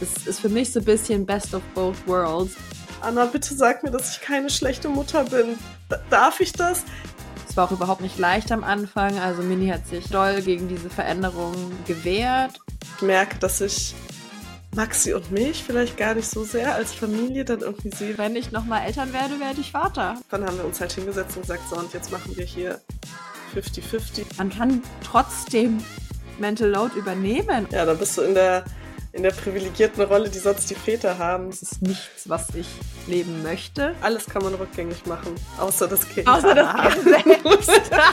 Das ist für mich so ein bisschen Best of both worlds. Anna, bitte sag mir, dass ich keine schlechte Mutter bin. Darf ich das? Es war auch überhaupt nicht leicht am Anfang. Also Mini hat sich doll gegen diese Veränderung gewehrt. Ich merke, dass ich Maxi und mich vielleicht gar nicht so sehr als Familie dann irgendwie sehe. Wenn ich nochmal Eltern werde, werde ich Vater. Dann haben wir uns halt hingesetzt und gesagt, so, und jetzt machen wir hier 50-50. Man kann trotzdem Mental Load übernehmen. Ja, dann bist du in der privilegierten Rolle, die sonst die Väter haben. Das ist nichts, was ich leben möchte. Alles kann man rückgängig machen, außer das Kind. Außer das Kind selbst.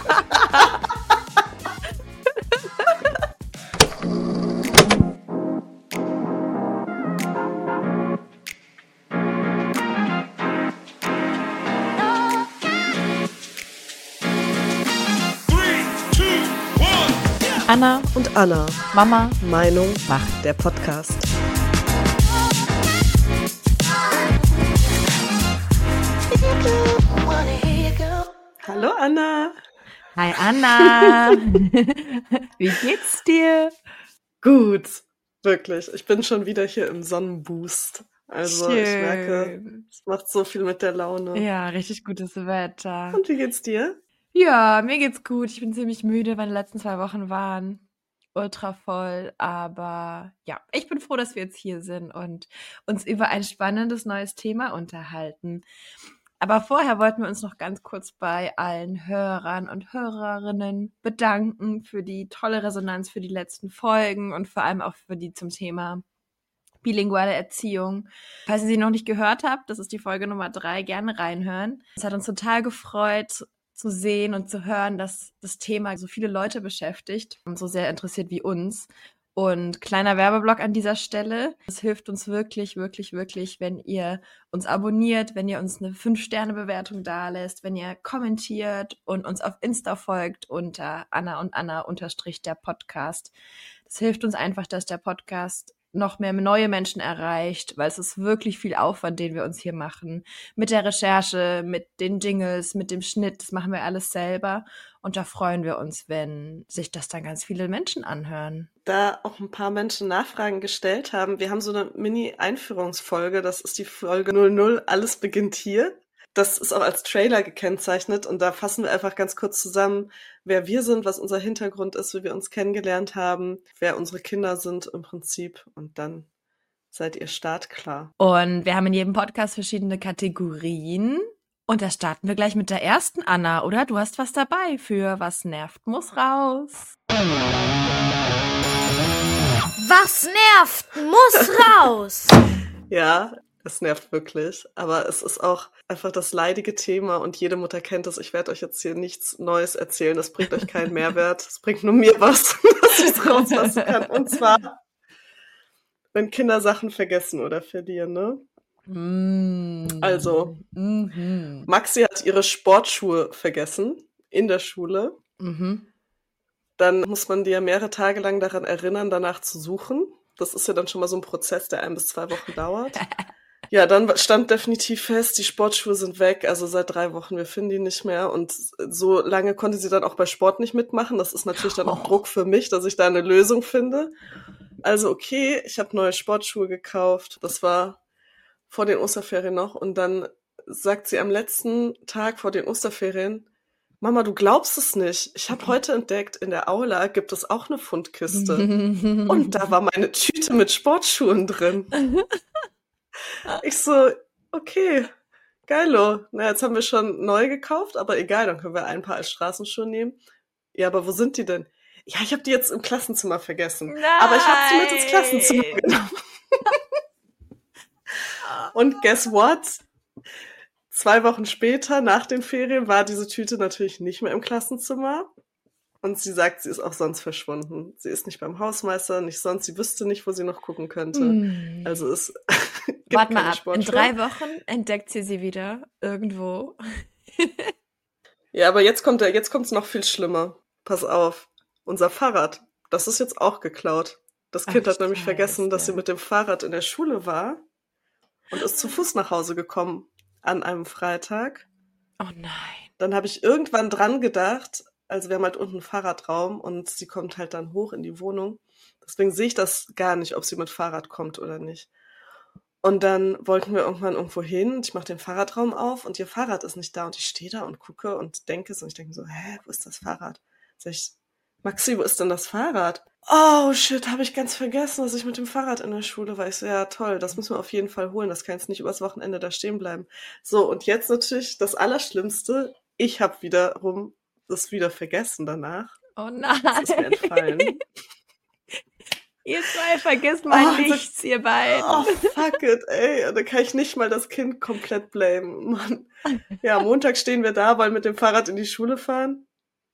Anna und Anna. Mama. Meinung macht der Podcast. Hallo Anna. Hi Anna. Wie geht's dir? Gut, wirklich. Ich bin schon wieder hier im Sonnenboost. Also Schön. Ich merke, es macht so viel mit der Laune. Ja, richtig gutes Wetter. Und wie geht's dir? Ja, mir geht's gut. Ich bin ziemlich müde, meine letzten 2 Wochen waren ultra voll. Aber ja, ich bin froh, dass wir jetzt hier sind und uns über ein spannendes neues Thema unterhalten. Aber vorher wollten wir uns noch ganz kurz bei allen Hörern und Hörerinnen bedanken für die tolle Resonanz für die letzten Folgen und vor allem auch für die zum Thema bilinguale Erziehung. Falls ihr sie noch nicht gehört habt, das ist die Folge Nummer 3, gerne reinhören. Es hat uns total gefreut zu sehen und zu hören, dass das Thema so viele Leute beschäftigt und so sehr interessiert wie uns. Und kleiner Werbeblock an dieser Stelle. Es hilft uns wirklich, wirklich, wirklich, wenn ihr uns abonniert, wenn ihr uns eine 5-Sterne-Bewertung dalässt, wenn ihr kommentiert und uns auf Insta folgt unter Anna und Anna _ der Podcast. Das hilft uns einfach, dass der Podcast noch mehr neue Menschen erreicht, weil es ist wirklich viel Aufwand, den wir uns hier machen. Mit der Recherche, mit den Jingles, mit dem Schnitt, das machen wir alles selber. Und da freuen wir uns, wenn sich das dann ganz viele Menschen anhören. Da auch ein paar Menschen Nachfragen gestellt haben, wir haben so eine Mini-Einführungsfolge, das ist die Folge 00, alles beginnt hier. Das ist auch als Trailer gekennzeichnet und da fassen wir einfach ganz kurz zusammen, wer wir sind, was unser Hintergrund ist, wie wir uns kennengelernt haben, wer unsere Kinder sind im Prinzip und dann seid ihr startklar. Und wir haben in jedem Podcast verschiedene Kategorien und da starten wir gleich mit der ersten, Anna, oder? Du hast was dabei für Was nervt, muss raus. Was nervt, muss raus! Ja, es nervt wirklich, aber es ist auch einfach das leidige Thema und jede Mutter kennt es. Ich werde euch jetzt hier nichts Neues erzählen, das bringt euch keinen Mehrwert, es bringt nur mir was, dass ich es rauslassen kann. Und zwar, wenn Kinder Sachen vergessen oder verlieren, ne? Also, Maxi hat ihre Sportschuhe vergessen in der Schule. Dann muss man die ja mehrere Tage lang daran erinnern, danach zu suchen. Das ist ja dann schon mal so ein Prozess, der 1 bis 2 Wochen dauert. Ja, dann stand definitiv fest, die Sportschuhe sind weg, also seit 3 Wochen, wir finden die nicht mehr. Und so lange konnte sie dann auch bei Sport nicht mitmachen. Das ist natürlich dann auch Druck für mich, dass ich da eine Lösung finde. Also okay, ich habe neue Sportschuhe gekauft. Das war vor den Osterferien noch. Und dann sagt sie am letzten Tag vor den Osterferien, Mama, du glaubst es nicht. Ich habe heute entdeckt, in der Aula gibt es auch eine Fundkiste. Und da war meine Tüte mit Sportschuhen drin. Ich so, okay, geilo. Na, jetzt haben wir schon neu gekauft, aber egal, dann können wir ein paar als Straßenschuhe nehmen. Ja, aber wo sind die denn? Ja, ich habe die jetzt im Klassenzimmer vergessen. Nein. Aber ich habe sie mit ins Klassenzimmer genommen. Und guess what? 2 Wochen später, nach den Ferien, war diese Tüte natürlich nicht mehr im Klassenzimmer. Und sie sagt, sie ist auch sonst verschwunden. Sie ist nicht beim Hausmeister, nicht sonst. Sie wüsste nicht, wo sie noch gucken könnte. Also es gibt Warte mal keine ab, in Sportschuhe. 3 Wochen entdeckt sie wieder irgendwo. Ja, aber jetzt kommt's noch viel schlimmer. Pass auf. Unser Fahrrad, das ist jetzt auch geklaut. Das Kind Ach, hat nämlich vergessen, dass sie Scheiße. mit dem Fahrrad in der Schule war und ist zu Fuß nach Hause gekommen an einem Freitag. Oh nein. Dann habe ich irgendwann dran gedacht, Also wir haben halt unten einen Fahrradraum und sie kommt halt dann hoch in die Wohnung. Deswegen sehe ich das gar nicht, ob sie mit Fahrrad kommt oder nicht. Und dann wollten wir irgendwann irgendwo hin und ich mache den Fahrradraum auf und ihr Fahrrad ist nicht da und ich stehe da und gucke und denke es und ich denke mir so, wo ist das Fahrrad? Sag ich, Maxi, wo ist denn das Fahrrad? Oh shit, habe ich ganz vergessen, dass ich mit dem Fahrrad in der Schule war. Ich so, ja toll, das müssen wir auf jeden Fall holen, das kann jetzt nicht übers Wochenende da stehen bleiben. So, und jetzt natürlich das Allerschlimmste, ich habe wiederum das wieder vergessen danach. Oh Das ist mir nein. entfallen. Ihr zwei vergesst mal Oh, nichts, ihr beiden. Oh, fuck it, ey. Da kann ich nicht mal das Kind komplett blamen. Mann. Ja, Montag stehen wir da, wollen mit dem Fahrrad in die Schule fahren.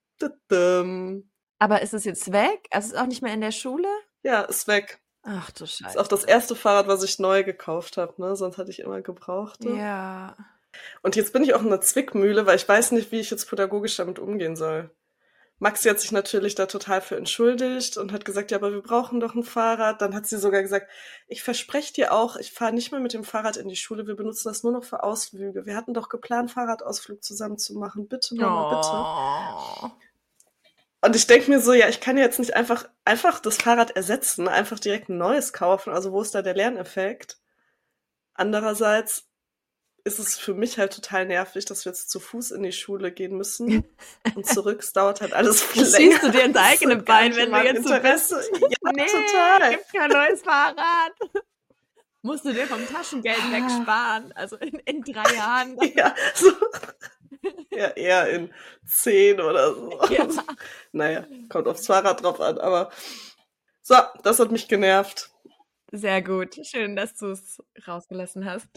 Tudum. Aber ist es jetzt weg? Also ist es auch nicht mehr in der Schule? Ja, ist weg. Ach du Ist Scheiße. auch das erste Fahrrad, was ich neu gekauft habe, ne? Sonst hatte ich immer gebrauchte. Ja. Und jetzt bin ich auch in der Zwickmühle, weil ich weiß nicht, wie ich jetzt pädagogisch damit umgehen soll. Maxi hat sich natürlich da total für entschuldigt und hat gesagt, ja, aber wir brauchen doch ein Fahrrad. Dann hat sie sogar gesagt, ich verspreche dir auch, ich fahre nicht mehr mit dem Fahrrad in die Schule, wir benutzen das nur noch für Ausflüge. Wir hatten doch geplant, Fahrradausflug zusammen zu machen. Bitte, Mama, bitte. Und ich denke mir so, ja, ich kann ja jetzt nicht einfach das Fahrrad ersetzen, einfach direkt ein neues kaufen. Also wo ist da der Lerneffekt? Andererseits ist es für mich halt total nervig, dass wir jetzt zu Fuß in die Schule gehen müssen und zurück. Es dauert halt alles viel länger. Schießt du dir ins eigene Das ist gar Bein, nicht wenn mein du jetzt Interesse. so bist? Ja, Nee, total. gibt kein neues Fahrrad. Musst du dir vom Taschengeld wegsparen. Also in 3 Jahren. Ja, so. Ja, eher in 10 oder so. Ja. Naja, kommt aufs Fahrrad drauf an, aber so, das hat mich genervt. Sehr gut. Schön, dass du es rausgelassen hast.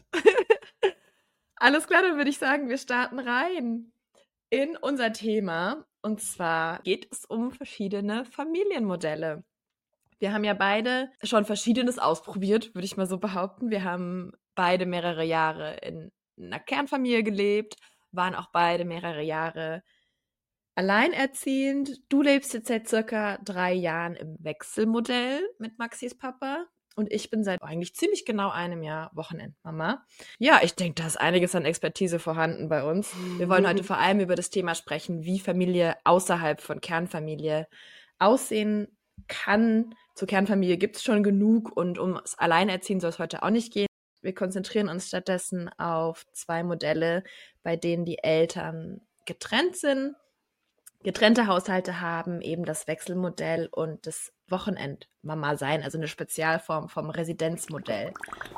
Alles klar, dann würde ich sagen, wir starten rein in unser Thema. Und zwar geht es um verschiedene Familienmodelle. Wir haben ja beide schon Verschiedenes ausprobiert, würde ich mal so behaupten. Wir haben beide mehrere Jahre in einer Kernfamilie gelebt, waren auch beide mehrere Jahre alleinerziehend. Du lebst jetzt seit circa 3 Jahren im Wechselmodell mit Maxis Papa. Und ich bin seit eigentlich ziemlich genau einem Jahr Wochenendmama. Ja, ich denke, da ist einiges an Expertise vorhanden bei uns. Wir wollen heute vor allem über das Thema sprechen, wie Familie außerhalb von Kernfamilie aussehen kann. Zur Kernfamilie gibt es schon genug und ums Alleinerziehen soll es heute auch nicht gehen. Wir konzentrieren uns stattdessen auf 2 Modelle, bei denen die Eltern getrennt sind, getrennte Haushalte haben, eben das Wechselmodell und das Wochenendmama-Sein, also eine Spezialform vom Residenzmodell.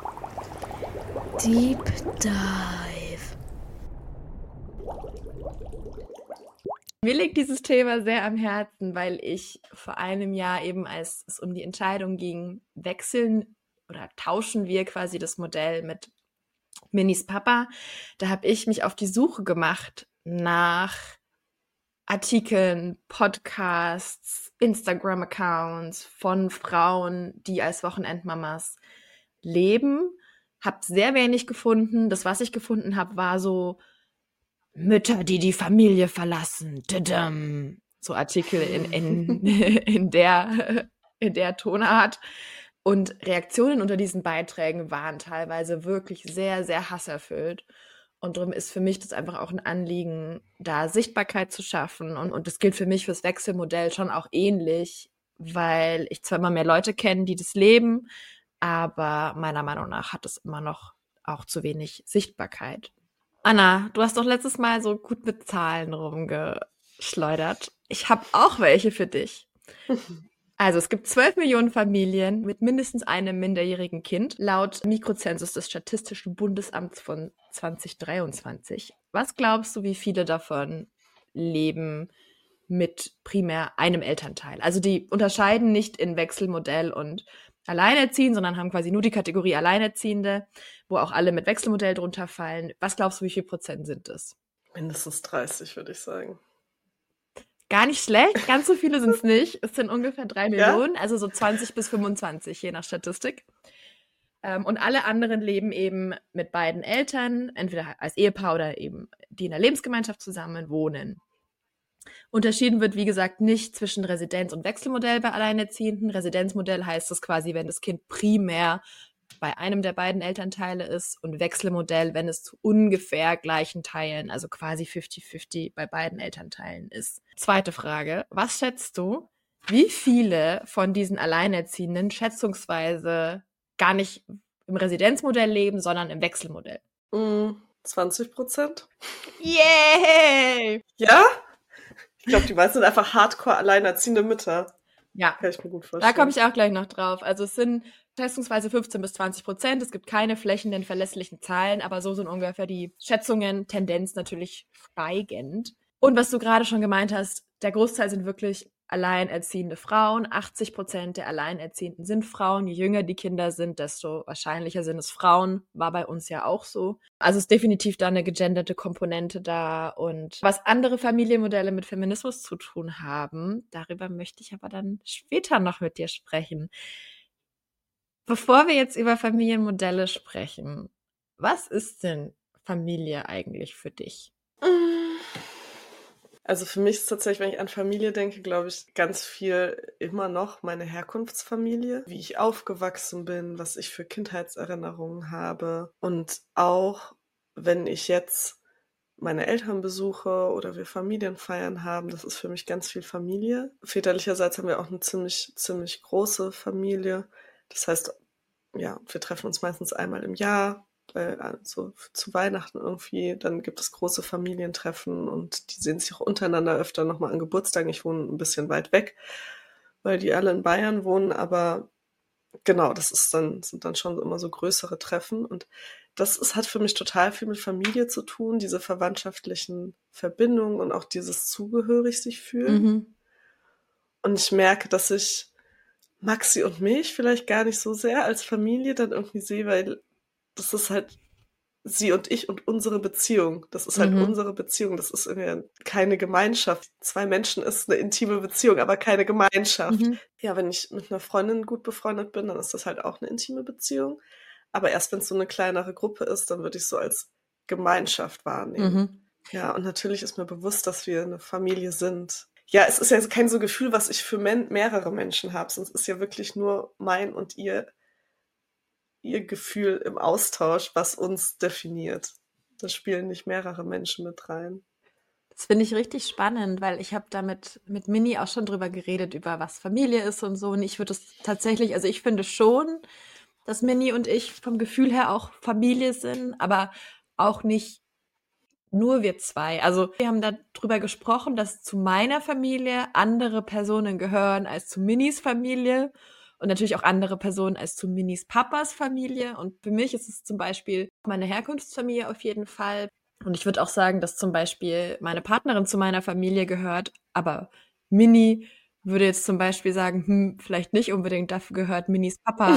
Deep Dive. Mir liegt dieses Thema sehr am Herzen, weil ich vor einem Jahr eben, als es um die Entscheidung ging, wechseln oder tauschen wir quasi das Modell mit Minis Papa, da habe ich mich auf die Suche gemacht nach Artikeln, Podcasts, Instagram-Accounts von Frauen, die als Wochenendmamas leben. Hab sehr wenig gefunden. Das, was ich gefunden habe, war so Mütter, die die Familie verlassen. Tadam. So Artikel in der Tonart. Und Reaktionen unter diesen Beiträgen waren teilweise wirklich sehr, sehr hasserfüllt. Und darum ist für mich das einfach auch ein Anliegen, da Sichtbarkeit zu schaffen. Und das gilt für mich fürs Wechselmodell schon auch ähnlich, weil ich zwar immer mehr Leute kenne, die das leben, aber meiner Meinung nach hat es immer noch auch zu wenig Sichtbarkeit. Anna, du hast doch letztes Mal so gut mit Zahlen rumgeschleudert. Ich habe auch welche für dich. Also es gibt 12 Millionen Familien mit mindestens einem minderjährigen Kind, laut Mikrozensus des Statistischen Bundesamts von 2023. Was glaubst du, wie viele davon leben mit primär einem Elternteil? Also die unterscheiden nicht in Wechselmodell und Alleinerziehend, sondern haben quasi nur die Kategorie Alleinerziehende, wo auch alle mit Wechselmodell drunter fallen. Was glaubst du, wie viel Prozent sind es? Mindestens 30, würde ich sagen. Gar nicht schlecht, ganz so viele sind es nicht. Es sind ungefähr 3 Millionen, also so 20 bis 25, je nach Statistik. Und alle anderen leben eben mit beiden Eltern, entweder als Ehepaar oder eben die in der Lebensgemeinschaft zusammen wohnen. Unterschieden wird, wie gesagt, nicht zwischen Residenz- und Wechselmodell bei Alleinerziehenden. Residenzmodell heißt es quasi, wenn das Kind primär bei einem der beiden Elternteile ist und Wechselmodell, wenn es zu ungefähr gleichen Teilen, also quasi 50-50 bei beiden Elternteilen ist. Zweite Frage, was schätzt du, wie viele von diesen Alleinerziehenden schätzungsweise gar nicht im Residenzmodell leben, sondern im Wechselmodell? 20%? Yay! Ja? Ich glaube, die meisten sind einfach hardcore alleinerziehende Mütter. Ja, Kann ich mir gut da vorstellen. komme ich auch gleich noch drauf. Also es sind schätzungsweise 15-20%. Es gibt keine flächendeckend verlässlichen Zahlen, aber so sind ungefähr die Schätzungen, Tendenz natürlich steigend. Und was du gerade schon gemeint hast, der Großteil sind wirklich alleinerziehende Frauen. 80% der Alleinerziehenden sind Frauen. Je jünger die Kinder sind, desto wahrscheinlicher sind es Frauen. War bei uns ja auch so. Also ist definitiv da eine gegenderte Komponente da. Und was andere Familienmodelle mit Feminismus zu tun haben, darüber möchte ich aber dann später noch mit dir sprechen. Bevor wir jetzt über Familienmodelle sprechen, was ist denn Familie eigentlich für dich? Also für mich ist tatsächlich, wenn ich an Familie denke, glaube ich, ganz viel immer noch meine Herkunftsfamilie, wie ich aufgewachsen bin, was ich für Kindheitserinnerungen habe. Und auch wenn ich jetzt meine Eltern besuche oder wir Familienfeiern haben, das ist für mich ganz viel Familie. Väterlicherseits haben wir auch eine ziemlich große Familie. Das heißt, ja, wir treffen uns meistens einmal im Jahr, also zu Weihnachten irgendwie. Dann gibt es große Familientreffen und die sehen sich auch untereinander öfter nochmal an Geburtstagen. Ich wohne ein bisschen weit weg, weil die alle in Bayern wohnen, aber genau, sind dann schon immer so größere Treffen und hat für mich total viel mit Familie zu tun, diese verwandtschaftlichen Verbindungen und auch dieses zugehörig sich fühlen. Und ich merke, dass ich Maxi und mich vielleicht gar nicht so sehr als Familie dann irgendwie sehe, weil das ist halt sie und ich und unsere Beziehung. Das ist halt unsere Beziehung. Das ist irgendwie keine Gemeinschaft. Zwei Menschen ist eine intime Beziehung, aber keine Gemeinschaft. Ja, wenn ich mit einer Freundin gut befreundet bin, dann ist das halt auch eine intime Beziehung. Aber erst wenn es so eine kleinere Gruppe ist, dann würde ich es so als Gemeinschaft wahrnehmen. Ja, und natürlich ist mir bewusst, dass wir eine Familie sind. Ja, es ist ja kein so Gefühl, was ich für mehrere Menschen habe, sonst ist ja wirklich nur mein und ihr Gefühl im Austausch, was uns definiert. Da spielen nicht mehrere Menschen mit rein. Das finde ich richtig spannend, weil ich habe da mit Mini auch schon drüber geredet, über was Familie ist und so. Und ich würde es tatsächlich, also ich finde schon, dass Mini und ich vom Gefühl her auch Familie sind, aber auch nicht nur wir zwei. Also wir haben da drüber gesprochen, dass zu meiner Familie andere Personen gehören als zu Minis Familie und natürlich auch andere Personen als zu Minis Papas Familie. Und für mich ist es zum Beispiel meine Herkunftsfamilie auf jeden Fall. Und ich würde auch sagen, dass zum Beispiel meine Partnerin zu meiner Familie gehört, aber Mini würde jetzt zum Beispiel sagen, vielleicht nicht unbedingt, dafür gehört Minis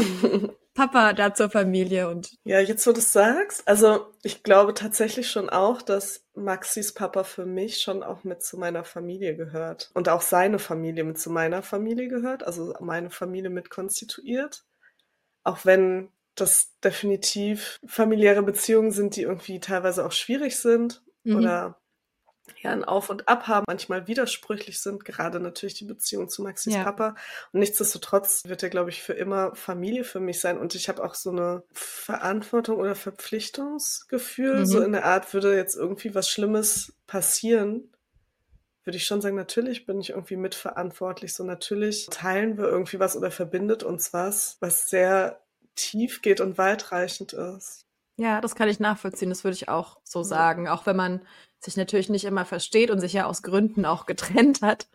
Papa da zur Familie. Und ja, jetzt wo du es sagst, also ich glaube tatsächlich schon auch, dass Maxis Papa für mich schon auch mit zu meiner Familie gehört und auch seine Familie mit zu meiner Familie gehört, also meine Familie mit konstituiert, auch wenn das definitiv familiäre Beziehungen sind, die irgendwie teilweise auch schwierig sind oder ja ein Auf und Ab haben, manchmal widersprüchlich sind, gerade natürlich die Beziehung zu Maxis Papa. Und nichtsdestotrotz wird er, glaube ich, für immer Familie für mich sein. Und ich habe auch so eine Verantwortung oder Verpflichtungsgefühl, so in der Art, würde jetzt irgendwie was Schlimmes passieren, würde ich schon sagen, natürlich bin ich irgendwie mitverantwortlich. So natürlich teilen wir irgendwie was oder verbindet uns was sehr tief geht und weitreichend ist. Ja, das kann ich nachvollziehen. Das würde ich auch so sagen. Auch wenn man sich natürlich nicht immer versteht und sich ja aus Gründen auch getrennt hat.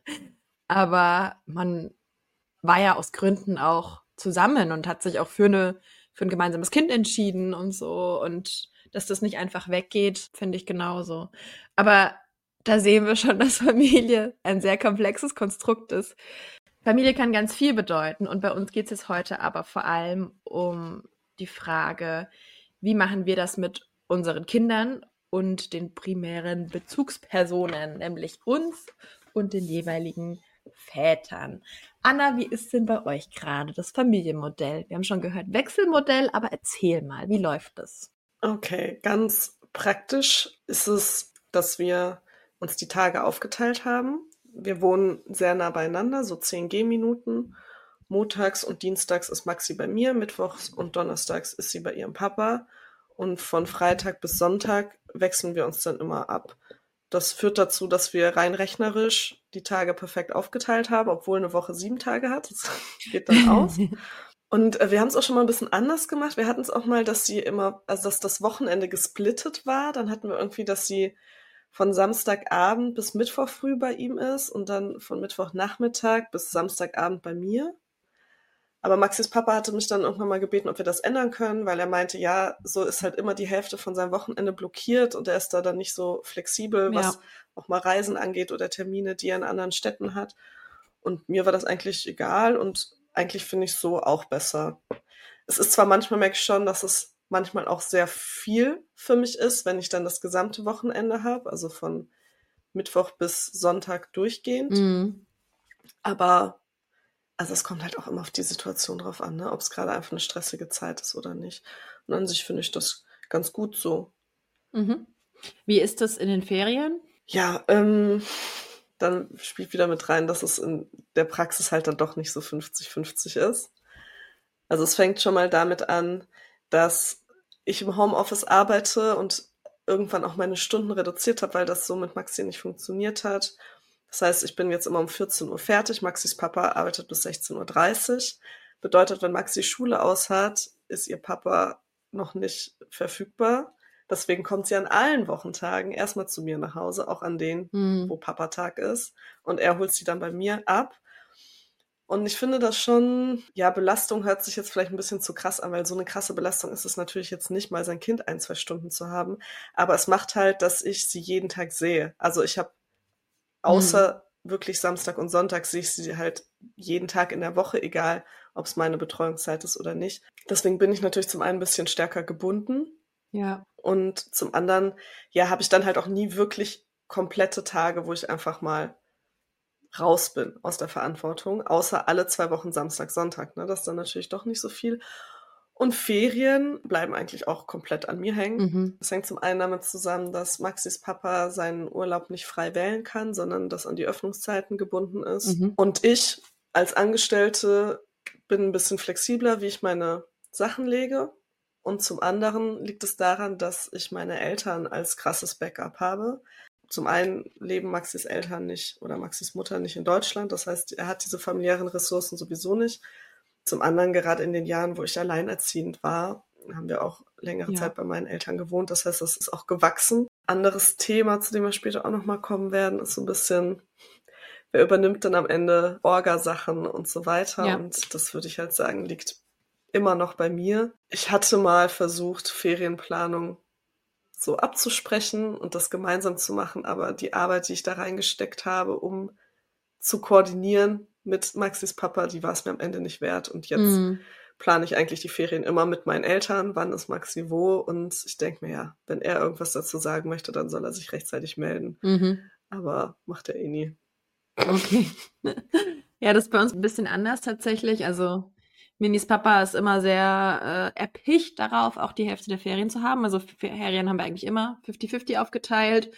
Aber man war ja aus Gründen auch zusammen und hat sich auch für ein gemeinsames Kind entschieden und so. Und dass das nicht einfach weggeht, finde ich genauso. Aber da sehen wir schon, dass Familie ein sehr komplexes Konstrukt ist. Familie kann ganz viel bedeuten. Und bei uns geht es jetzt heute aber vor allem um die Frage, wie machen wir das mit unseren Kindern und den primären Bezugspersonen, nämlich uns und den jeweiligen Vätern. Anna, wie ist denn bei euch gerade das Familienmodell? Wir haben schon gehört Wechselmodell, aber erzähl mal, wie läuft das? Okay, ganz praktisch ist es, dass wir uns die Tage aufgeteilt haben. Wir wohnen sehr nah beieinander, so 10 Gehminuten. montags und dienstags ist Maxi bei mir, mittwochs und donnerstags ist sie bei ihrem Papa. Und von Freitag bis Sonntag wechseln wir uns dann immer ab. Das führt dazu, dass wir rein rechnerisch die Tage perfekt aufgeteilt haben, obwohl eine Woche 7 Tage hat. Das geht dann aus. Und wir haben es auch schon mal ein bisschen anders gemacht. Wir hatten es auch mal, dass dass das Wochenende gesplittet war. Dann hatten wir irgendwie, dass sie von Samstagabend bis Mittwoch früh bei ihm ist und dann von Mittwochnachmittag bis Samstagabend bei mir. Aber Maxis Papa hatte mich dann irgendwann mal gebeten, ob wir das ändern können, weil er meinte, ja, so ist halt immer die Hälfte von seinem Wochenende blockiert und er ist da dann nicht so flexibel, was auch mal Reisen angeht oder Termine, die er in anderen Städten hat. Und mir war das eigentlich egal und eigentlich finde ich so auch besser. Es ist zwar manchmal, merke ich schon, dass es manchmal auch sehr viel für mich ist, wenn ich dann das gesamte Wochenende habe, also von Mittwoch bis Sonntag durchgehend. Aber also es kommt halt auch immer auf die Situation drauf an, ne? Ob es gerade einfach eine stressige Zeit ist oder nicht. Und an sich finde ich das ganz gut so. Wie ist das in den Ferien? Ja, dann spielt wieder mit rein, dass es in der Praxis halt dann doch nicht so 50-50 ist. Also es fängt schon mal damit an, dass ich im Homeoffice arbeite und irgendwann auch meine Stunden reduziert habe, weil das so mit Maxi nicht funktioniert hat. Das heißt, ich bin jetzt immer um 14 Uhr fertig. Maxis Papa arbeitet bis 16:30 Uhr. Bedeutet, wenn Maxi Schule aus hat, ist ihr Papa noch nicht verfügbar. Deswegen kommt sie an allen Wochentagen erstmal zu mir nach Hause, auch an denen, wo Papatag ist. Und er holt sie dann bei mir ab. Und ich finde das schon, ja, Belastung hört sich jetzt vielleicht ein bisschen zu krass an, weil so eine krasse Belastung ist es natürlich jetzt nicht, mal sein Kind 1-2 Stunden zu haben. Aber es macht halt, dass ich sie jeden Tag sehe. Also ich habe außer wirklich Samstag und Sonntag sehe ich sie halt jeden Tag in der Woche, egal ob es meine Betreuungszeit ist oder nicht. Deswegen bin ich natürlich zum einen ein bisschen stärker gebunden. Ja. Und zum anderen, ja, habe ich dann halt auch nie wirklich komplette Tage, wo ich einfach mal raus bin aus der Verantwortung, außer alle 2 Wochen Samstag, Sonntag. Ne? Das ist dann natürlich doch nicht so viel. Und Ferien bleiben eigentlich auch komplett an mir hängen. Das hängt zum einen damit zusammen, dass Maxis Papa seinen Urlaub nicht frei wählen kann, sondern das an die Öffnungszeiten gebunden ist. Und ich als Angestellte bin ein bisschen flexibler, wie ich meine Sachen lege. Und zum anderen liegt es daran, dass ich meine Eltern als krasses Backup habe. Zum einen leben Maxis Eltern nicht oder Maxis Mutter nicht in Deutschland. Das heißt, er hat diese familiären Ressourcen sowieso nicht. Zum anderen, gerade in den Jahren, wo ich alleinerziehend war, haben wir auch längere Zeit bei meinen Eltern gewohnt. Das heißt, das ist auch gewachsen. Anderes Thema, zu dem wir später auch nochmal kommen werden, ist so ein bisschen, wer übernimmt denn am Ende Orga-Sachen und so weiter. Ja. Und das würde ich halt sagen, liegt immer noch bei mir. Ich hatte mal versucht, Ferienplanung so abzusprechen und das gemeinsam zu machen, aber die Arbeit, die ich da reingesteckt habe, um zu koordinieren mit Maxis Papa, die war es mir am Ende nicht wert. Und jetzt plane ich eigentlich die Ferien immer mit meinen Eltern, wann ist Maxi wo. Und ich denke mir, ja, wenn er irgendwas dazu sagen möchte, dann soll er sich rechtzeitig melden. Aber macht er eh nie. Okay. Ja, das ist bei uns ein bisschen anders tatsächlich. Also Minis Papa ist immer sehr erpicht darauf, auch die Hälfte der Ferien zu haben. Also Ferien haben wir eigentlich immer 50-50 aufgeteilt.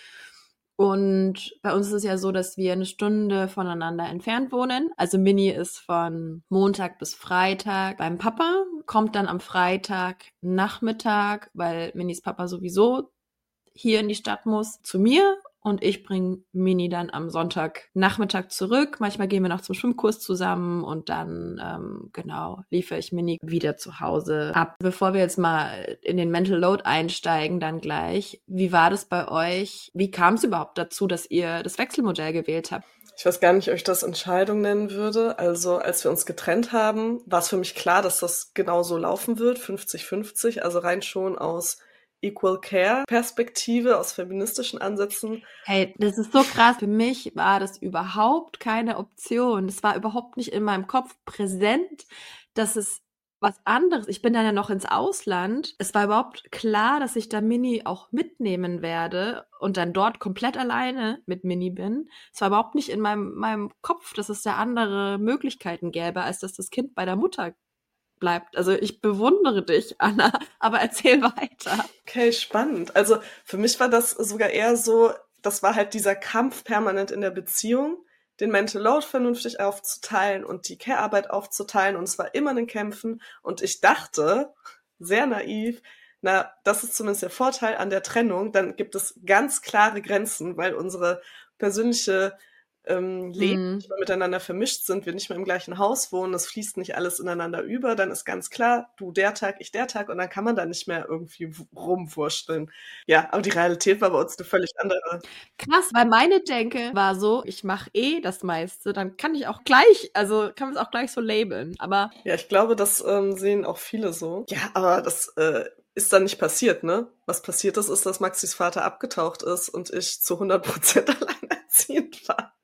Und bei uns ist es ja so, dass wir 1 Stunde voneinander entfernt wohnen. Also Mini ist von Montag bis Freitag beim Papa, kommt dann am Freitag Nachmittag, weil Minis Papa sowieso hier in die Stadt muss, zu mir. Und ich bringe Mini dann am Sonntagnachmittag zurück. Manchmal gehen wir noch zum Schwimmkurs zusammen und dann, liefere ich Mini wieder zu Hause ab. Bevor wir jetzt mal in den Mental Load einsteigen, dann gleich. Wie war das bei euch? Wie kam es überhaupt dazu, dass ihr das Wechselmodell gewählt habt? Ich weiß gar nicht, ob ich das Entscheidung nennen würde. Also als wir uns getrennt haben, war es für mich klar, dass das genau so laufen wird, 50-50. Also rein schon aus Equal Care Perspektive, aus feministischen Ansätzen. Hey, das ist so krass. Für mich war das überhaupt keine Option. Das war überhaupt nicht in meinem Kopf präsent, dass es was anderes. Ich bin dann ja noch ins Ausland. Es war überhaupt klar, dass ich da Mini auch mitnehmen werde und dann dort komplett alleine mit Mini bin. Es war überhaupt nicht in meinem Kopf, dass es da andere Möglichkeiten gäbe, als dass das Kind bei der Mutter bleibt. Also ich bewundere dich, Anna, aber erzähl weiter. Okay, spannend. Also für mich war das sogar eher so, das war halt dieser Kampf permanent in der Beziehung, den Mental Load vernünftig aufzuteilen und die Care-Arbeit aufzuteilen und es war immer ein Kämpfen und ich dachte, sehr naiv, na, das ist zumindest der Vorteil an der Trennung, dann gibt es ganz klare Grenzen, weil unsere persönliche Leben nicht mehr miteinander vermischt sind, wir nicht mehr im gleichen Haus wohnen, es fließt nicht alles ineinander über, dann ist ganz klar, du der Tag, ich der Tag und dann kann man da nicht mehr irgendwie rumwursteln. Ja, aber die Realität war bei uns eine völlig andere. Krass, weil meine Denke war so, ich mache das meiste, dann kann ich auch gleich, also kann man es auch gleich so labeln, aber... Ja, ich glaube, das sehen auch viele so. Ja, aber das ist dann nicht passiert, ne? Was passiert ist, dass Maxis Vater abgetaucht ist und ich zu 100% alleinerziehend war.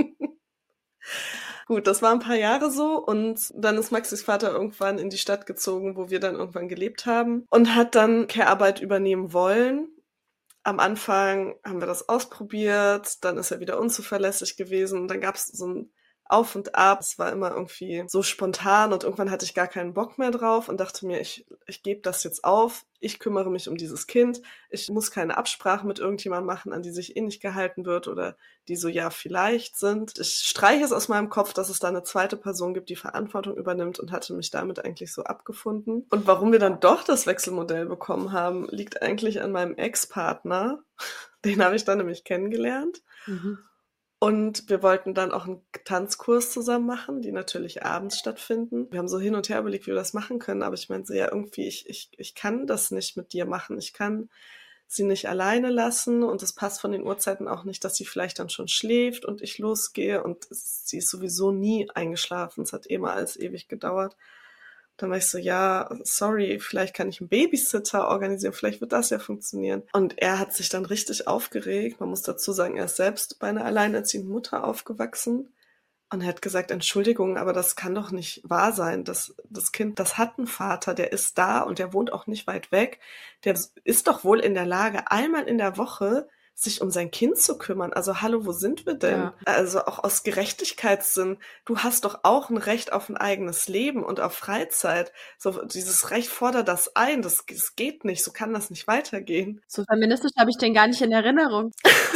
Gut, das war ein paar Jahre so und dann ist Maxis Vater irgendwann in die Stadt gezogen, wo wir dann irgendwann gelebt haben und hat dann Care-Arbeit übernehmen wollen. Am Anfang haben wir das ausprobiert, dann ist er wieder unzuverlässig gewesen, dann gab es so ein Auf und Ab, es war immer irgendwie so spontan und irgendwann hatte ich gar keinen Bock mehr drauf und dachte mir, ich gebe das jetzt auf, ich kümmere mich um dieses Kind, ich muss keine Absprache mit irgendjemandem machen, an die sich eh nicht gehalten wird oder die so ja vielleicht sind. Ich streiche es aus meinem Kopf, dass es da eine zweite Person gibt, die Verantwortung übernimmt und hatte mich damit eigentlich so abgefunden. Und warum wir dann doch das Wechselmodell bekommen haben, liegt eigentlich an meinem Ex-Partner. Den habe ich dann nämlich kennengelernt. Und wir wollten dann auch einen Tanzkurs zusammen machen, die natürlich abends stattfinden. Wir haben so hin und her überlegt, wie wir das machen können, aber ich meinte, ja, irgendwie, ich kann das nicht mit dir machen. Ich kann sie nicht alleine lassen und es passt von den Uhrzeiten auch nicht, dass sie vielleicht dann schon schläft und ich losgehe und sie ist sowieso nie eingeschlafen. Es hat immer alles ewig gedauert. Dann war ich so, ja, sorry, vielleicht kann ich einen Babysitter organisieren, vielleicht wird das ja funktionieren. Und er hat sich dann richtig aufgeregt. Man muss dazu sagen, er ist selbst bei einer alleinerziehenden Mutter aufgewachsen. Und er hat gesagt, Entschuldigung, aber das kann doch nicht wahr sein. Das Kind, das hat einen Vater, der ist da und der wohnt auch nicht weit weg. Der ist doch wohl in der Lage, einmal in der Woche sich um sein Kind zu kümmern. Also hallo, wo sind wir denn? Ja. Also auch aus Gerechtigkeitssinn. Du hast doch auch ein Recht auf ein eigenes Leben und auf Freizeit. So dieses Recht fordert das ein. Das geht nicht. So kann das nicht weitergehen. So feministisch habe ich den gar nicht in Erinnerung.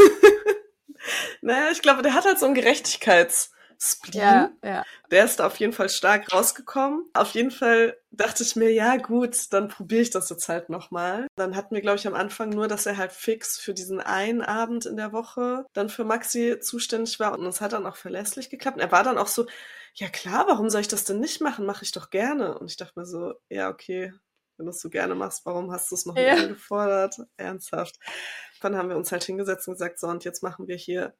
Naja, ich glaube, der hat halt so einen Gerechtigkeitsspleen. Ja. Der ist da auf jeden Fall stark rausgekommen. Auf jeden Fall dachte ich mir, ja gut, dann probiere ich das jetzt halt nochmal. Dann hatten wir, glaube ich, am Anfang nur, dass er halt fix für diesen einen Abend in der Woche dann für Maxi zuständig war und es hat dann auch verlässlich geklappt. Und er war dann auch so, ja klar, warum soll ich das denn nicht machen? Mache ich doch gerne. Und ich dachte mir so, ja okay, wenn du es so gerne machst, warum hast du es noch nicht angefordert? Ernsthaft. Dann haben wir uns halt hingesetzt und gesagt, so und jetzt machen wir hier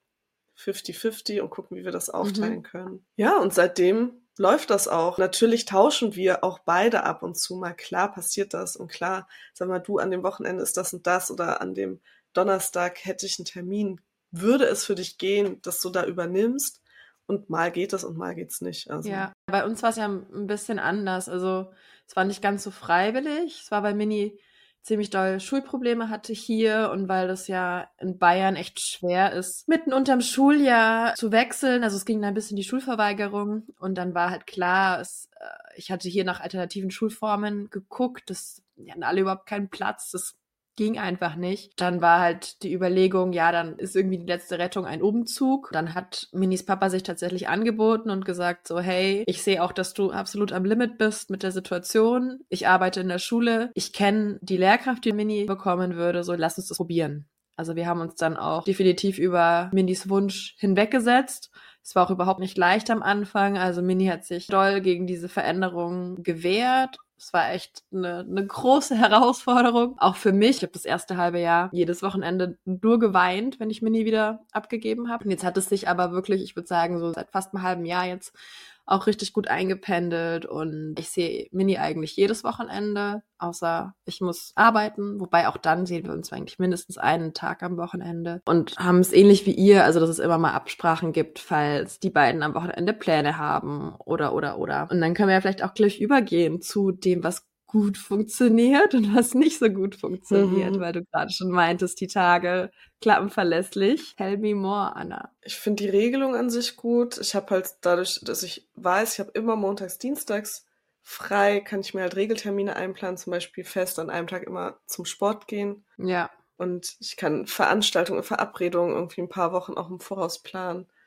50-50 und gucken, wie wir das aufteilen können. Ja, und seitdem läuft das auch. Natürlich tauschen wir auch beide ab und zu mal. Klar passiert das und klar, sag mal, du, an dem Wochenende ist das und das oder an dem Donnerstag hätte ich einen Termin. Würde es für dich gehen, dass du da übernimmst? Und mal geht es und mal geht's nicht. Also. Ja, bei uns war es ja ein bisschen anders. Also es war nicht ganz so freiwillig. Es war, weil Mini ziemlich doll Schulprobleme hatte hier und weil das ja in Bayern echt schwer ist, mitten unterm Schuljahr zu wechseln. Also es ging dann ein bisschen die Schulverweigerung und dann war halt klar, ich hatte hier nach alternativen Schulformen geguckt. Die hatten alle überhaupt keinen Platz. Das ging einfach nicht. Dann war halt die Überlegung, ja, dann ist irgendwie die letzte Rettung ein Umzug. Dann hat Minis Papa sich tatsächlich angeboten und gesagt so, hey, ich sehe auch, dass du absolut am Limit bist mit der Situation. Ich arbeite in der Schule. Ich kenne die Lehrkraft, die Mini bekommen würde. So, lass uns das probieren. Also wir haben uns dann auch definitiv über Minis Wunsch hinweggesetzt. Es war auch überhaupt nicht leicht am Anfang. Also Mini hat sich doll gegen diese Veränderung gewehrt. Es war echt eine große Herausforderung, auch für mich. Ich habe das erste halbe Jahr jedes Wochenende nur geweint, wenn ich Mini wieder abgegeben habe. Und jetzt hat es sich aber wirklich, ich würde sagen, so seit fast einem halben Jahr jetzt auch richtig gut eingependelt. Und ich sehe Mini eigentlich jedes Wochenende, außer ich muss arbeiten. Wobei auch dann sehen wir uns eigentlich mindestens einen Tag am Wochenende. Und haben es ähnlich wie ihr, also dass es immer mal Absprachen gibt, falls die beiden am Wochenende Pläne haben oder. Und dann können wir ja vielleicht auch gleich übergehen zu dem, was gut funktioniert und was nicht so gut funktioniert, weil du gerade schon meintest, die Tage klappen verlässlich. Tell me more, Anna. Ich finde die Regelung an sich gut. Ich habe halt dadurch, dass ich weiß, ich habe immer montags, dienstags frei, kann ich mir halt Regeltermine einplanen, zum Beispiel fest an einem Tag immer zum Sport gehen. Ja. Und ich kann Veranstaltungen, Verabredungen irgendwie ein paar Wochen auch im Voraus planen.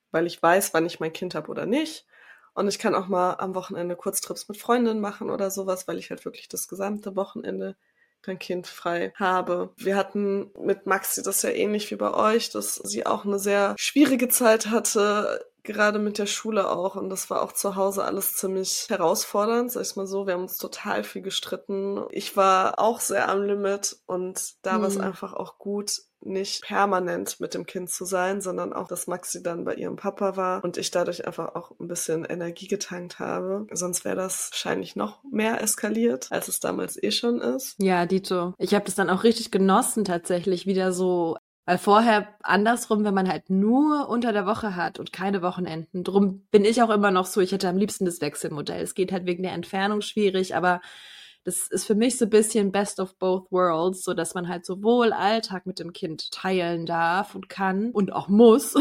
weil ich weiß, wann ich mein Kind habe oder nicht. Und ich kann auch mal am Wochenende Kurztrips mit Freundinnen machen oder sowas, weil ich halt wirklich das gesamte Wochenende kein Kind frei habe. Wir hatten mit Maxi das ja ähnlich wie bei euch, dass sie auch eine sehr schwierige Zeit hatte, gerade mit der Schule auch. Und das war auch zu Hause alles ziemlich herausfordernd, sag ich mal so. Wir haben uns total viel gestritten. Ich war auch sehr am Limit und da war es einfach auch gut, nicht permanent mit dem Kind zu sein, sondern auch, dass Maxi dann bei ihrem Papa war und ich dadurch einfach auch ein bisschen Energie getankt habe. Sonst wäre das wahrscheinlich noch mehr eskaliert, als es damals eh schon ist. Ja, Dito. Ich habe das dann auch richtig genossen tatsächlich, wieder so, weil vorher andersrum, wenn man halt nur unter der Woche hat und keine Wochenenden. Drum bin ich auch immer noch so, ich hätte am liebsten das Wechselmodell. Es geht halt wegen der Entfernung schwierig, aber das ist für mich so ein bisschen best of both worlds, so dass man halt sowohl Alltag mit dem Kind teilen darf und kann und auch muss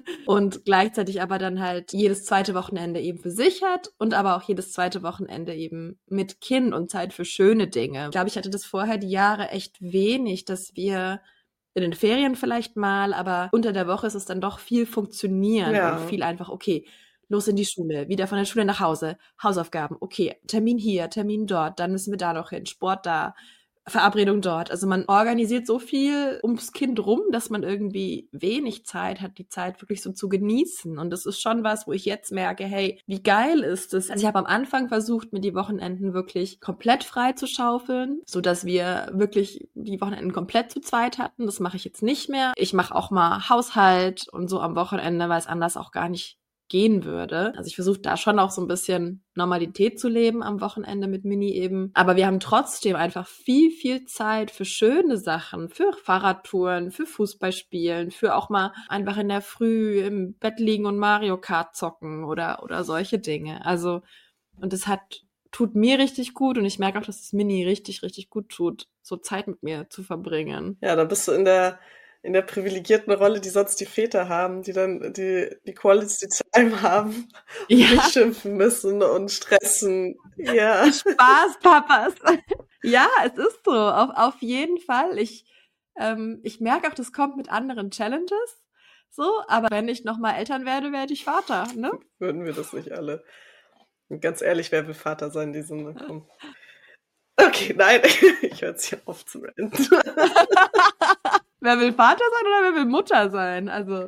und gleichzeitig aber dann halt jedes zweite Wochenende eben für sich hat und aber auch jedes zweite Wochenende eben mit Kind und Zeit für schöne Dinge. Ich glaube, ich hatte das vorher die Jahre echt wenig, dass wir in den Ferien vielleicht mal, aber unter der Woche ist es dann doch viel funktionieren Ja. und viel einfach, okay, los in die Schule, wieder von der Schule nach Hause, Hausaufgaben, okay, Termin hier, Termin dort, dann müssen wir da noch hin, Sport da, Verabredung dort. Also man organisiert so viel ums Kind rum, dass man irgendwie wenig Zeit hat, die Zeit wirklich so zu genießen. Und das ist schon was, wo ich jetzt merke, hey, wie geil ist es? Also ich habe am Anfang versucht, mir die Wochenenden wirklich komplett frei zu schaufeln, so dass wir wirklich die Wochenenden komplett zu zweit hatten. Das mache ich jetzt nicht mehr. Ich mache auch mal Haushalt und so am Wochenende, weil es anders auch gar nicht gehen würde. Also ich versuche da schon auch so ein bisschen Normalität zu leben am Wochenende mit Mini eben. Aber wir haben trotzdem einfach viel, viel Zeit für schöne Sachen, für Fahrradtouren, für Fußballspielen, für auch mal einfach in der Früh im Bett liegen und Mario Kart zocken oder solche Dinge. Also, und das tut mir richtig gut und ich merke auch, dass es Mini richtig, richtig gut tut, so Zeit mit mir zu verbringen. Ja, da bist du in der privilegierten Rolle, die sonst die Väter haben, die dann die Quality Time haben und Ja. nicht schimpfen müssen und stressen. Ja. Spaß, Papas. Ja, es ist so, auf jeden Fall. Ich merke auch, das kommt mit anderen Challenges, so, aber wenn ich nochmal Eltern werde, werde ich Vater, ne? Würden wir das nicht alle? Und ganz ehrlich, wer will Vater sein, die Sinne? Komm. Okay, nein, ich höre jetzt hier auf zu ranten. Wer will Vater sein oder wer will Mutter sein? Also.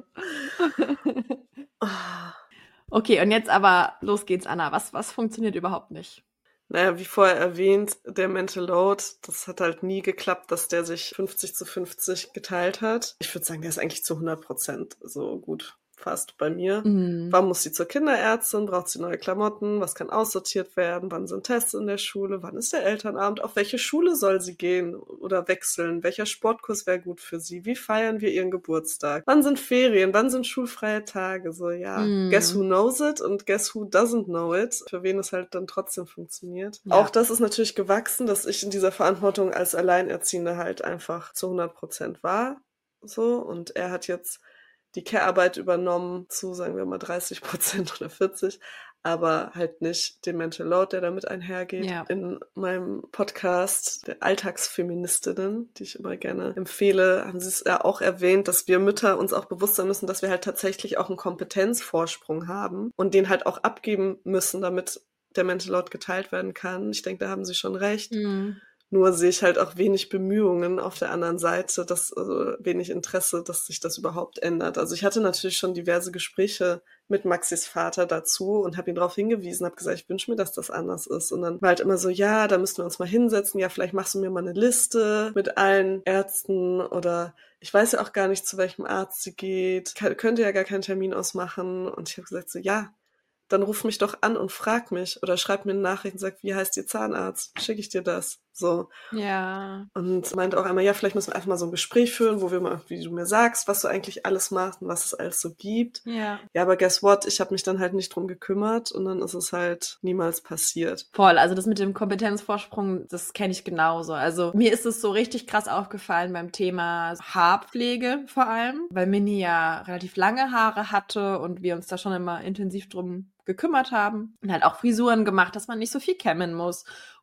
Okay, und jetzt aber, los geht's, Anna. Was funktioniert überhaupt nicht? Naja, wie vorher erwähnt, der Mental Load, das hat halt nie geklappt, dass der sich 50-50 geteilt hat. Ich würde sagen, der ist eigentlich zu 100% so gut fast bei mir. Wann muss sie zur Kinderärztin? Braucht sie neue Klamotten? Was kann aussortiert werden? Wann sind Tests in der Schule? Wann ist der Elternabend? Auf welche Schule soll sie gehen oder wechseln? Welcher Sportkurs wäre gut für sie? Wie feiern wir ihren Geburtstag? Wann sind Ferien? Wann sind schulfreie Tage? So, ja. Guess who knows it und guess who doesn't know it? Für wen es halt dann trotzdem funktioniert. Ja. Auch das ist natürlich gewachsen, dass ich in dieser Verantwortung als Alleinerziehende halt einfach zu 100% war. So. Und er hat jetzt die Care-Arbeit übernommen zu, sagen wir mal, 30% oder 40%, aber halt nicht den Mental Load, der damit einhergeht. Ja. In meinem Podcast, der Alltagsfeministinnen, die ich immer gerne empfehle, haben sie es ja auch erwähnt, dass wir Mütter uns auch bewusst sein müssen, dass wir halt tatsächlich auch einen Kompetenzvorsprung haben und den halt auch abgeben müssen, damit der Mental Load geteilt werden kann. Ich denke, da haben sie schon recht. Nur sehe ich halt auch wenig Bemühungen auf der anderen Seite, wenig Interesse, dass sich das überhaupt ändert. Also ich hatte natürlich schon diverse Gespräche mit Maxis Vater dazu und habe ihn darauf hingewiesen, habe gesagt, ich wünsche mir, dass das anders ist. Und dann war halt immer so, ja, da müssten wir uns mal hinsetzen, ja, vielleicht machst du mir mal eine Liste mit allen Ärzten oder ich weiß ja auch gar nicht, zu welchem Arzt sie geht, könnte ja gar keinen Termin ausmachen. Und ich habe gesagt so, ja, dann ruf mich doch an und frag mich oder schreib mir eine Nachricht und sag, wie heißt Ihr Zahnarzt? Schicke ich dir das? So. Ja. Und meinte auch einmal, ja, vielleicht müssen wir einfach mal so ein Gespräch führen, wo wir mal, wie du mir sagst, was du eigentlich alles machst und was es alles so gibt. Ja. Ja, aber guess what? Ich habe mich dann halt nicht drum gekümmert und dann ist es halt niemals passiert. Voll, also das mit dem Kompetenzvorsprung, das kenne ich genauso. Also mir ist es so richtig krass aufgefallen beim Thema Haarpflege vor allem, weil Mini ja relativ lange Haare hatte und wir uns da schon immer intensiv drum gekümmert haben und halt auch Frisuren gemacht, dass man nicht so viel kämmen muss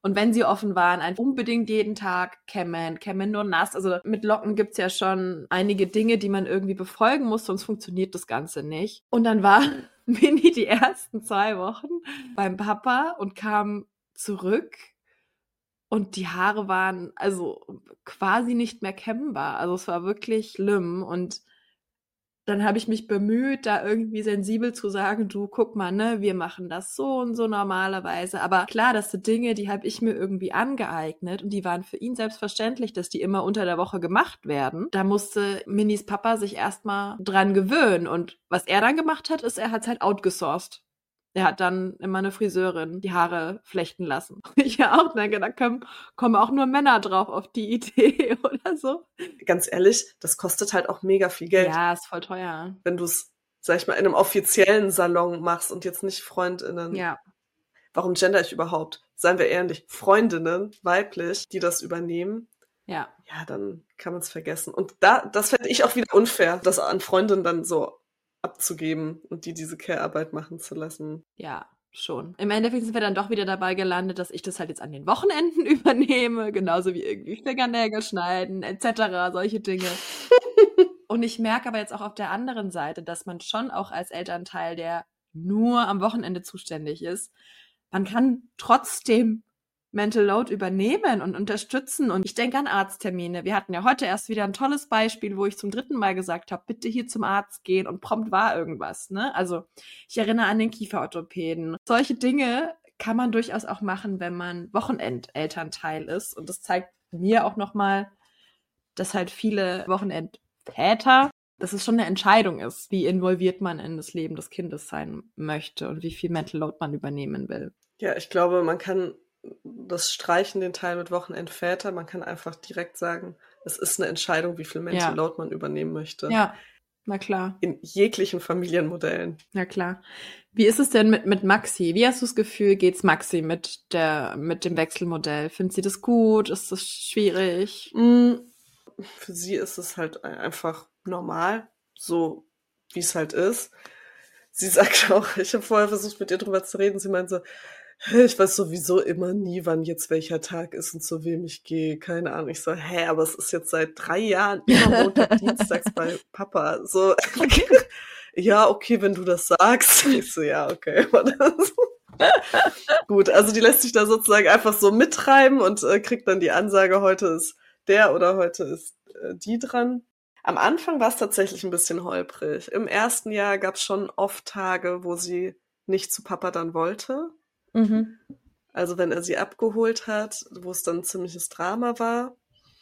Und wenn sie offen waren, einfach unbedingt jeden Tag kämmen nur nass. Also mit Locken gibt's ja schon einige Dinge, die man irgendwie befolgen muss, sonst funktioniert das Ganze nicht. Und dann war Mini die ersten 2 Wochen beim Papa und kam zurück und die Haare waren also quasi nicht mehr kämmbar. Also es war wirklich schlimm und dann habe ich mich bemüht, da irgendwie sensibel zu sagen, du, guck mal, ne, wir machen das so und so normalerweise. Aber klar, das sind Dinge, die habe ich mir irgendwie angeeignet und die waren für ihn selbstverständlich, dass die immer unter der Woche gemacht werden. Da musste Minis Papa sich erstmal dran gewöhnen. Und was er dann gemacht hat, ist, er hat's halt outgesourced. Er hat dann immer eine Friseurin die Haare flechten lassen. Ich ja auch denke, da kommen auch nur Männer drauf auf die Idee oder so. Ganz ehrlich, das kostet halt auch mega viel Geld. Ja, ist voll teuer. Wenn du es, sag ich mal, in einem offiziellen Salon machst und jetzt nicht FreundInnen. Ja. Warum gender ich überhaupt? Seien wir ehrlich, Freundinnen, weiblich, die das übernehmen. Ja. Ja, dann kann man es vergessen. Und das fände ich auch wieder unfair, das an Freundinnen dann so abzugeben und diese Care-Arbeit machen zu lassen. Ja, schon. Im Endeffekt sind wir dann doch wieder dabei gelandet, dass ich das halt jetzt an den Wochenenden übernehme, genauso wie irgendwie Fingernägel schneiden, etc., solche Dinge. Und ich merke aber jetzt auch auf der anderen Seite, dass man schon auch als Elternteil, der nur am Wochenende zuständig ist, man kann trotzdem Mental Load übernehmen und unterstützen. Und ich denke an Arzttermine. Wir hatten ja heute erst wieder ein tolles Beispiel, wo ich zum 3. Mal gesagt habe, bitte hier zum Arzt gehen und prompt war irgendwas. Ne? Also ich erinnere an den Kieferorthopäden. Solche Dinge kann man durchaus auch machen, wenn man Wochenendelternteil ist. Und das zeigt mir auch nochmal, dass halt viele Wochenendväter, dass es schon eine Entscheidung ist, wie involviert man in das Leben des Kindes sein möchte und wie viel Mental Load man übernehmen will. Ja, ich glaube, man kann das streichen, den Teil mit Wochenendväter. Man kann einfach direkt sagen, es ist eine Entscheidung, wie viel Mental Load man übernehmen möchte. Ja, na klar. In jeglichen Familienmodellen. Na klar. Wie ist es denn mit Maxi? Wie hast du das Gefühl, geht's Maxi mit dem Wechselmodell? Findet sie das gut? Ist das schwierig? Für sie ist es halt einfach normal, so wie es halt ist. Sie sagt auch, ich habe vorher versucht, mit ihr drüber zu reden, sie meinte so, ich weiß sowieso immer nie, wann jetzt welcher Tag ist und zu wem ich gehe. Keine Ahnung. Ich so, aber es ist jetzt seit 3 Jahren immer Montag, Dienstags bei Papa. So, ja, okay, wenn du das sagst. Ich so, ja, okay. Gut, also die lässt sich da sozusagen einfach so mittreiben und kriegt dann die Ansage, heute ist der oder heute ist die dran. Am Anfang war es tatsächlich ein bisschen holprig. Im ersten Jahr gab es schon oft Tage, wo sie nicht zu Papa dann wollte. Mhm. Also wenn er sie abgeholt hat, wo es dann ein ziemliches Drama war.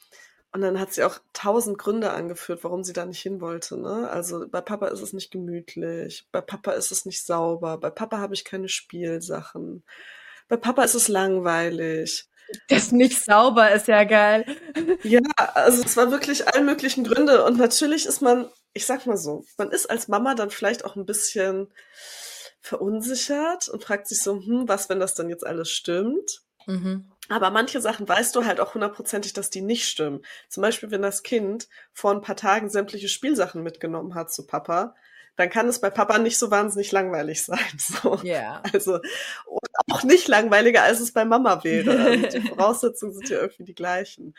Und dann hat sie auch 1000 Gründe angeführt, warum sie da nicht hin wollte. Ne? Also bei Papa ist es nicht gemütlich, bei Papa ist es nicht sauber, bei Papa habe ich keine Spielsachen, bei Papa ist es langweilig. Das nicht sauber ist ja geil. Ja, also es war wirklich allen möglichen Gründe. Und natürlich ist man, ich sag mal so, man ist als Mama dann vielleicht auch ein bisschen verunsichert und fragt sich so, was, wenn das dann jetzt alles stimmt? Mhm. Aber manche Sachen weißt du halt auch 100%ig, dass die nicht stimmen. Zum Beispiel, wenn das Kind vor ein paar Tagen sämtliche Spielsachen mitgenommen hat zu Papa, dann kann es bei Papa nicht so wahnsinnig langweilig sein. So. Ja. Also, und auch nicht langweiliger, als es bei Mama wäre. Also die Voraussetzungen sind ja irgendwie die gleichen.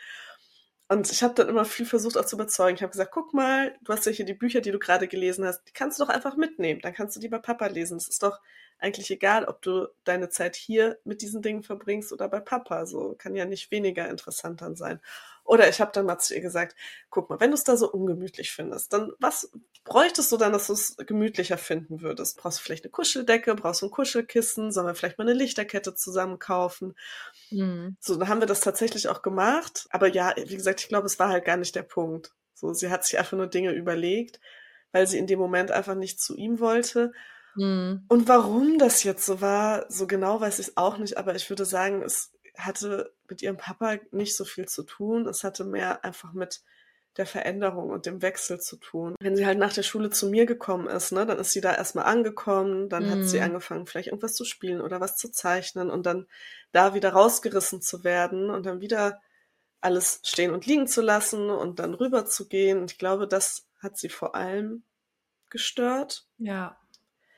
Und ich habe dann immer viel versucht auch zu überzeugen. Ich habe gesagt, guck mal, du hast ja hier die Bücher, die du gerade gelesen hast, die kannst du doch einfach mitnehmen. Dann kannst du die bei Papa lesen. Es ist doch eigentlich egal, ob du deine Zeit hier mit diesen Dingen verbringst oder bei Papa. So kann ja nicht weniger interessant dann sein. Oder ich habe dann mal zu ihr gesagt, guck mal, wenn du es da so ungemütlich findest, dann was bräuchtest du dann, dass du es gemütlicher finden würdest? Brauchst du vielleicht eine Kuscheldecke? Brauchst du ein Kuschelkissen? Sollen wir vielleicht mal eine Lichterkette zusammen kaufen? Mhm. So, dann haben wir das tatsächlich auch gemacht. Aber ja, wie gesagt, ich glaube, es war halt gar nicht der Punkt. So, sie hat sich einfach nur Dinge überlegt, weil sie in dem Moment einfach nicht zu ihm wollte. Mhm. Und warum das jetzt so war, so genau weiß ich es auch nicht. Aber ich würde sagen, es hatte mit ihrem Papa nicht so viel zu tun. Es hatte mehr einfach mit der Veränderung und dem Wechsel zu tun. Wenn sie halt nach der Schule zu mir gekommen ist, ne, dann ist sie da erstmal angekommen, dann hat sie angefangen, vielleicht irgendwas zu spielen oder was zu zeichnen und dann da wieder rausgerissen zu werden und dann wieder alles stehen und liegen zu lassen und dann rüber zu gehen. Und ich glaube, das hat sie vor allem gestört. Ja.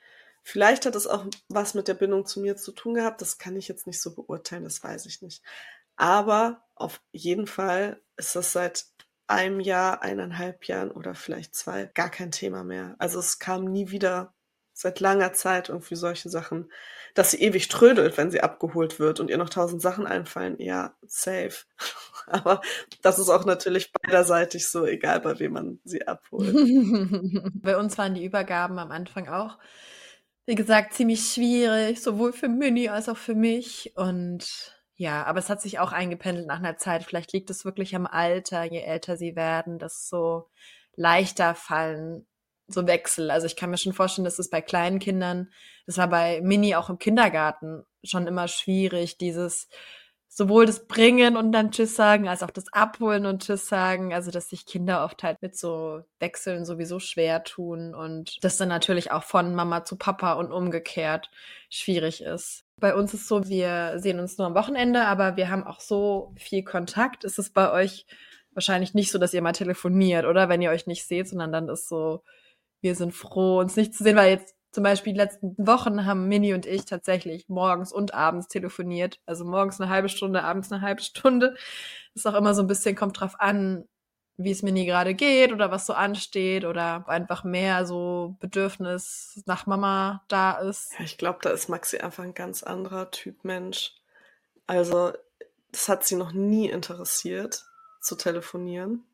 Vielleicht hat es auch was mit der Bindung zu mir zu tun gehabt. Das kann ich jetzt nicht so beurteilen, das weiß ich nicht. Aber auf jeden Fall ist das seit einem Jahr, 1,5 Jahren oder vielleicht 2 gar kein Thema mehr. Also es kam nie wieder seit langer Zeit irgendwie solche Sachen, dass sie ewig trödelt, wenn sie abgeholt wird und ihr noch 1000 Sachen einfallen. Ja, safe. Aber das ist auch natürlich beiderseitig so, egal bei wem man sie abholt. Bei uns waren die Übergaben am Anfang auch, wie gesagt, ziemlich schwierig, sowohl für Mini als auch für mich. Und ja, aber es hat sich auch eingependelt nach einer Zeit. Vielleicht liegt es wirklich am Alter, je älter sie werden, dass so leichter fallen, so Wechsel. Also ich kann mir schon vorstellen, dass es bei kleinen Kindern, das war bei Mini auch im Kindergarten schon immer schwierig, dieses sowohl das Bringen und dann Tschüss sagen, als auch das Abholen und Tschüss sagen. Also, dass sich Kinder oft halt mit so Wechseln sowieso schwer tun und das dann natürlich auch von Mama zu Papa und umgekehrt schwierig ist. Bei uns ist so, wir sehen uns nur am Wochenende, aber wir haben auch so viel Kontakt. Ist es bei euch wahrscheinlich nicht so, dass ihr mal telefoniert, oder? Wenn ihr euch nicht seht, sondern dann ist so, wir sind froh, uns nicht zu sehen, weil jetzt zum Beispiel die letzten Wochen haben Mini und ich tatsächlich morgens und abends telefoniert. Also morgens eine halbe Stunde, abends eine halbe Stunde. Ist auch immer so ein bisschen, kommt drauf an, wie es Mini gerade geht oder was so ansteht oder ob einfach mehr so Bedürfnis nach Mama da ist. Ja, ich glaube, da ist Maxi einfach ein ganz anderer Typ Mensch. Also, das hat sie noch nie interessiert, zu telefonieren.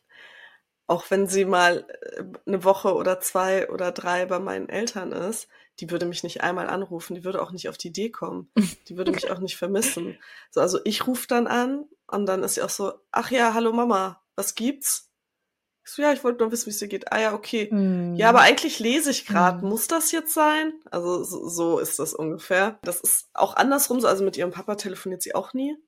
Auch wenn sie mal 'ne Woche oder 2 oder 3 bei meinen Eltern ist, die würde mich nicht einmal anrufen, die würde auch nicht auf die Idee kommen. Die würde mich auch nicht vermissen. So, also ich rufe dann an und dann ist sie auch so: „Ach ja, hallo Mama, was gibt's?" Ich so: „Ja, ich wollte nur wissen, wie's dir geht." „Ah ja, okay." „Ja, aber eigentlich lese ich grad. Muss das jetzt sein?" Also so ist das ungefähr. Das ist auch andersrum so, also mit ihrem Papa telefoniert sie auch nie.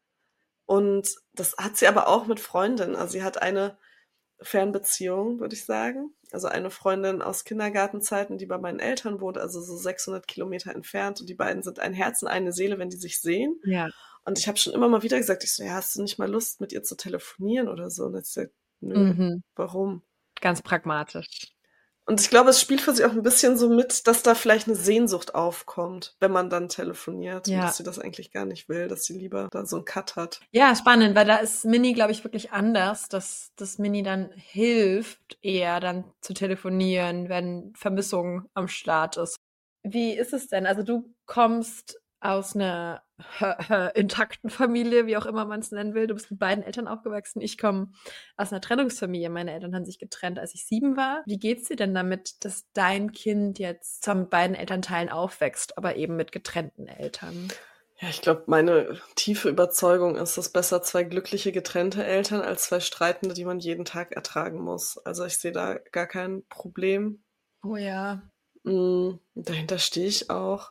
Und das hat sie aber auch mit Freundinnen. Also sie hat eine Fernbeziehung, würde ich sagen. Also eine Freundin aus Kindergartenzeiten, die bei meinen Eltern wohnt, also so 600 Kilometer entfernt. Und die beiden sind ein Herz und eine Seele, wenn die sich sehen. Ja. Und ich habe schon immer mal wieder gesagt, ich so, ja, hast du nicht mal Lust, mit ihr zu telefonieren oder so? Und jetzt sagt, nö, Mhm. warum? Ganz pragmatisch. Und ich glaube, es spielt für sie auch ein bisschen so mit, dass da vielleicht eine Sehnsucht aufkommt, wenn man dann telefoniert. Und Ja. dass sie das eigentlich gar nicht will, dass sie lieber da so einen Cut hat. Ja, spannend, weil da ist Mini, glaube ich, wirklich anders, dass das Mini dann hilft, eher dann zu telefonieren, wenn Vermissung am Start ist. Wie ist es denn? Also du kommst aus einer intakten Familie, wie auch immer man es nennen will. Du bist mit beiden Eltern aufgewachsen. Ich komme aus einer Trennungsfamilie. Meine Eltern haben sich getrennt, als ich 7 war. Wie geht's dir denn damit, dass dein Kind jetzt zwar mit beiden Elternteilen aufwächst, aber eben mit getrennten Eltern? Ja, ich glaube, meine tiefe Überzeugung ist, es besser 2 glückliche getrennte Eltern als 2 Streitende, die man jeden Tag ertragen muss. Also ich sehe da gar kein Problem. Oh ja. Dahinter stehe ich auch.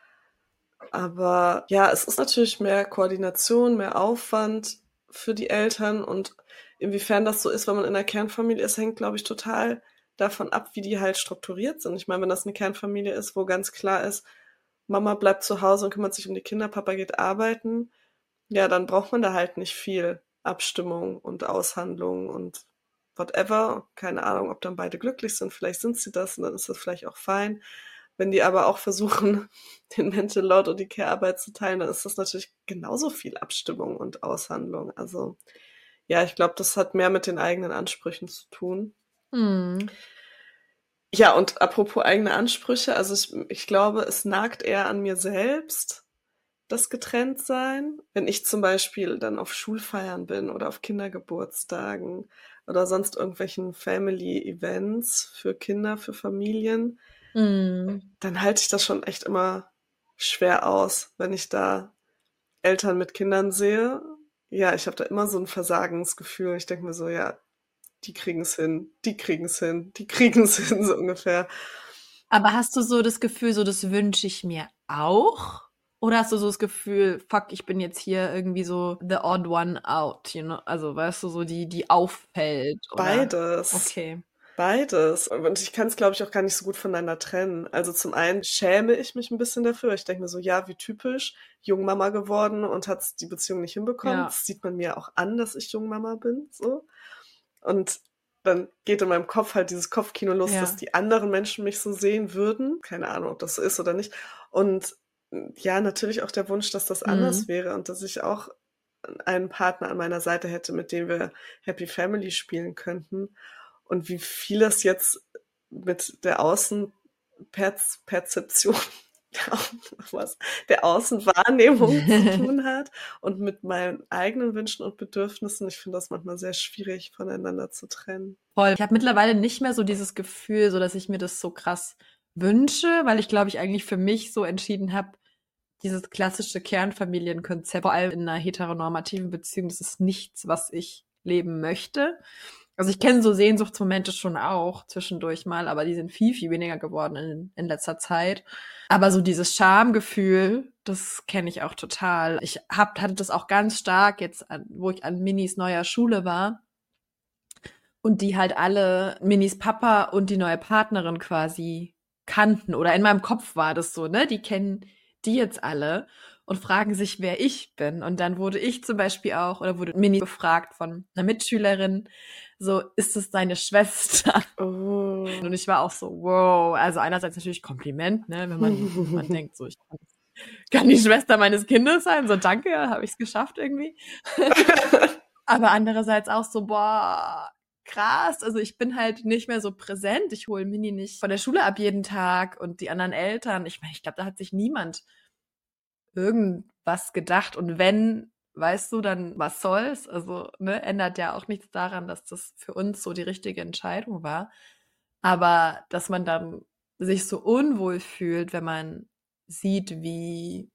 Aber ja, es ist natürlich mehr Koordination, mehr Aufwand für die Eltern und inwiefern das so ist, wenn man in einer Kernfamilie ist, hängt, glaube ich, total davon ab, wie die halt strukturiert sind. Ich meine, wenn das eine Kernfamilie ist, wo ganz klar ist, Mama bleibt zu Hause und kümmert sich um die Kinder, Papa geht arbeiten, ja, dann braucht man da halt nicht viel Abstimmung und Aushandlung und whatever. Keine Ahnung, ob dann beide glücklich sind. Vielleicht sind sie das und dann ist das vielleicht auch fein. Wenn die aber auch versuchen, den Mental Load und die Care-Arbeit zu teilen, dann ist das natürlich genauso viel Abstimmung und Aushandlung. Also ja, ich glaube, das hat mehr mit den eigenen Ansprüchen zu tun. Hm. Ja, und apropos eigene Ansprüche, also ich glaube, es nagt eher an mir selbst, das Getrenntsein. Wenn ich zum Beispiel dann auf Schulfeiern bin oder auf Kindergeburtstagen oder sonst irgendwelchen Family-Events für Kinder, für Familien, dann halte ich das schon echt immer schwer aus, wenn ich da Eltern mit Kindern sehe. Ja, ich habe da immer so ein Versagensgefühl. Ich denke mir so, ja, die kriegen es hin, die kriegen es hin, die kriegen es hin, so ungefähr. Aber hast du so das Gefühl, so das wünsche ich mir auch? Oder hast du so das Gefühl, fuck, ich bin jetzt hier irgendwie so the odd one out, you know? Also, weißt du, so die auffällt, oder? Beides. Okay. Beides. Und ich kann es, glaube ich, auch gar nicht so gut voneinander trennen. Also zum einen schäme ich mich ein bisschen dafür. Ich denke mir so, ja, wie typisch, Jungmama geworden und hat die Beziehung nicht hinbekommen. Ja. Das sieht man mir auch an, dass ich Jungmama bin, so. Und dann geht in meinem Kopf halt dieses Kopfkino los, Ja. dass die anderen Menschen mich so sehen würden. Keine Ahnung, ob das so ist oder nicht. Und ja, natürlich auch der Wunsch, dass das anders wäre und dass ich auch einen Partner an meiner Seite hätte, mit dem wir Happy Family spielen könnten. Und wie viel das jetzt mit der Außenperzeption, der Außenwahrnehmung zu tun hat und mit meinen eigenen Wünschen und Bedürfnissen. Ich finde das manchmal sehr schwierig, voneinander zu trennen. Voll. Ich habe mittlerweile nicht mehr so dieses Gefühl, so dass ich mir das so krass wünsche, weil ich glaube, ich eigentlich für mich so entschieden habe, dieses klassische Kernfamilienkonzept, vor allem in einer heteronormativen Beziehung, das ist nichts, was ich leben möchte. Also ich kenne so Sehnsuchtsmomente schon auch zwischendurch mal, aber die sind viel, viel weniger geworden in letzter Zeit. Aber so dieses Schamgefühl, das kenne ich auch total. Ich hatte das auch ganz stark jetzt, wo ich an Minis neuer Schule war und die halt alle Minis Papa und die neue Partnerin quasi kannten. Oder in meinem Kopf war das so, ne? Die kennen die jetzt alle und fragen sich, wer ich bin. Und dann wurde ich zum Beispiel auch, oder wurde Mini befragt von einer Mitschülerin, so, ist es deine Schwester? Oh. Und ich war auch so, wow. Also einerseits natürlich Kompliment, ne, wenn man denkt, so, ich kann die Schwester meines Kindes sein, so danke, habe ich es geschafft irgendwie. Aber andererseits auch so, boah, krass, also ich bin halt nicht mehr so präsent. Ich hole Mini nicht von der Schule ab jeden Tag und die anderen Eltern. Ich meine, ich glaube, da hat sich niemand irgendwas gedacht. Und wenn, weißt du, dann was soll's? Also, ne, ändert ja auch nichts daran, dass das für uns so die richtige Entscheidung war. Aber dass man dann sich so unwohl fühlt, wenn man sieht, wie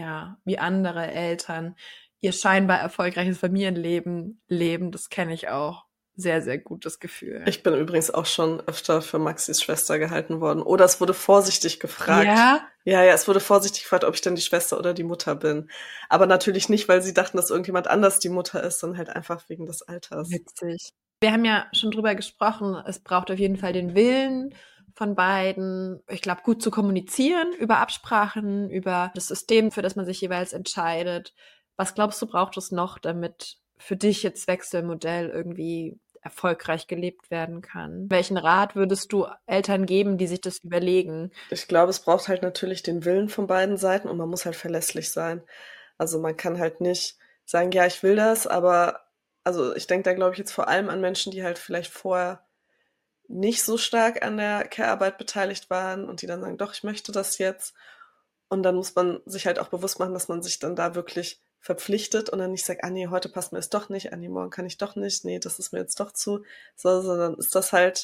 andere Eltern ihr scheinbar erfolgreiches Familienleben leben, das kenne ich auch sehr, sehr gut, das Gefühl. Ich bin übrigens auch schon öfter für Maxis Schwester gehalten worden. Oder es wurde vorsichtig gefragt. Ja? Ja, es wurde vorsichtig gefragt, ob ich denn die Schwester oder die Mutter bin. Aber natürlich nicht, weil sie dachten, dass irgendjemand anders die Mutter ist, sondern halt einfach wegen des Alters. Witzig. Wir haben ja schon drüber gesprochen, es braucht auf jeden Fall den Willen von beiden, ich glaube, gut zu kommunizieren über Absprachen, über das System, für das man sich jeweils entscheidet. Was glaubst du, braucht es noch, damit für dich jetzt Wechselmodell irgendwie erfolgreich gelebt werden kann? Welchen Rat würdest du Eltern geben, die sich das überlegen? Ich glaube, es braucht halt natürlich den Willen von beiden Seiten und man muss halt verlässlich sein. Also man kann halt nicht sagen, ja, ich will das, aber also ich denke da, glaube ich, jetzt vor allem an Menschen, die halt vielleicht vorher nicht so stark an der Care-Arbeit beteiligt waren und die dann sagen, doch, ich möchte das jetzt. Und dann muss man sich halt auch bewusst machen, dass man sich dann da wirklich verpflichtet und dann nicht sagt, nee, heute passt mir es doch nicht, nee, morgen kann ich doch nicht, nee, das ist mir jetzt doch zu, sondern ist das halt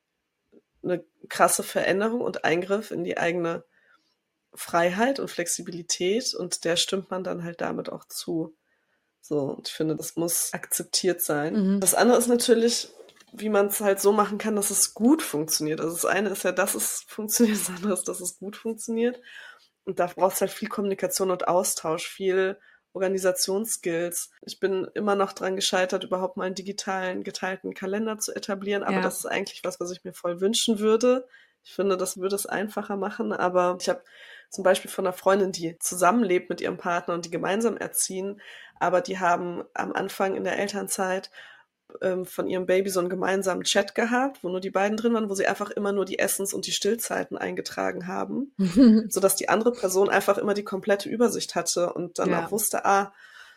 eine krasse Veränderung und Eingriff in die eigene Freiheit und Flexibilität und der stimmt man dann halt damit auch zu. So, und ich finde, das muss akzeptiert sein. Das andere ist natürlich, wie man es halt so machen kann, dass es gut funktioniert. Also das eine ist ja, dass es funktioniert, das andere ist, dass es gut funktioniert. Und da braucht es halt viel Kommunikation und Austausch, viel Organisationsskills. Ich bin immer noch dran gescheitert, überhaupt mal einen digitalen, geteilten Kalender zu etablieren. Aber das ist eigentlich was ich mir voll wünschen würde. Ich finde, das würde es einfacher machen. Aber ich habe zum Beispiel von einer Freundin, die zusammenlebt mit ihrem Partner und die gemeinsam erziehen. Aber die haben am Anfang in der Elternzeit von ihrem Baby so einen gemeinsamen Chat gehabt, wo nur die beiden drin waren, wo sie einfach immer nur die Essens- und die Stillzeiten eingetragen haben, sodass die andere Person einfach immer die komplette Übersicht hatte und dann auch wusste, er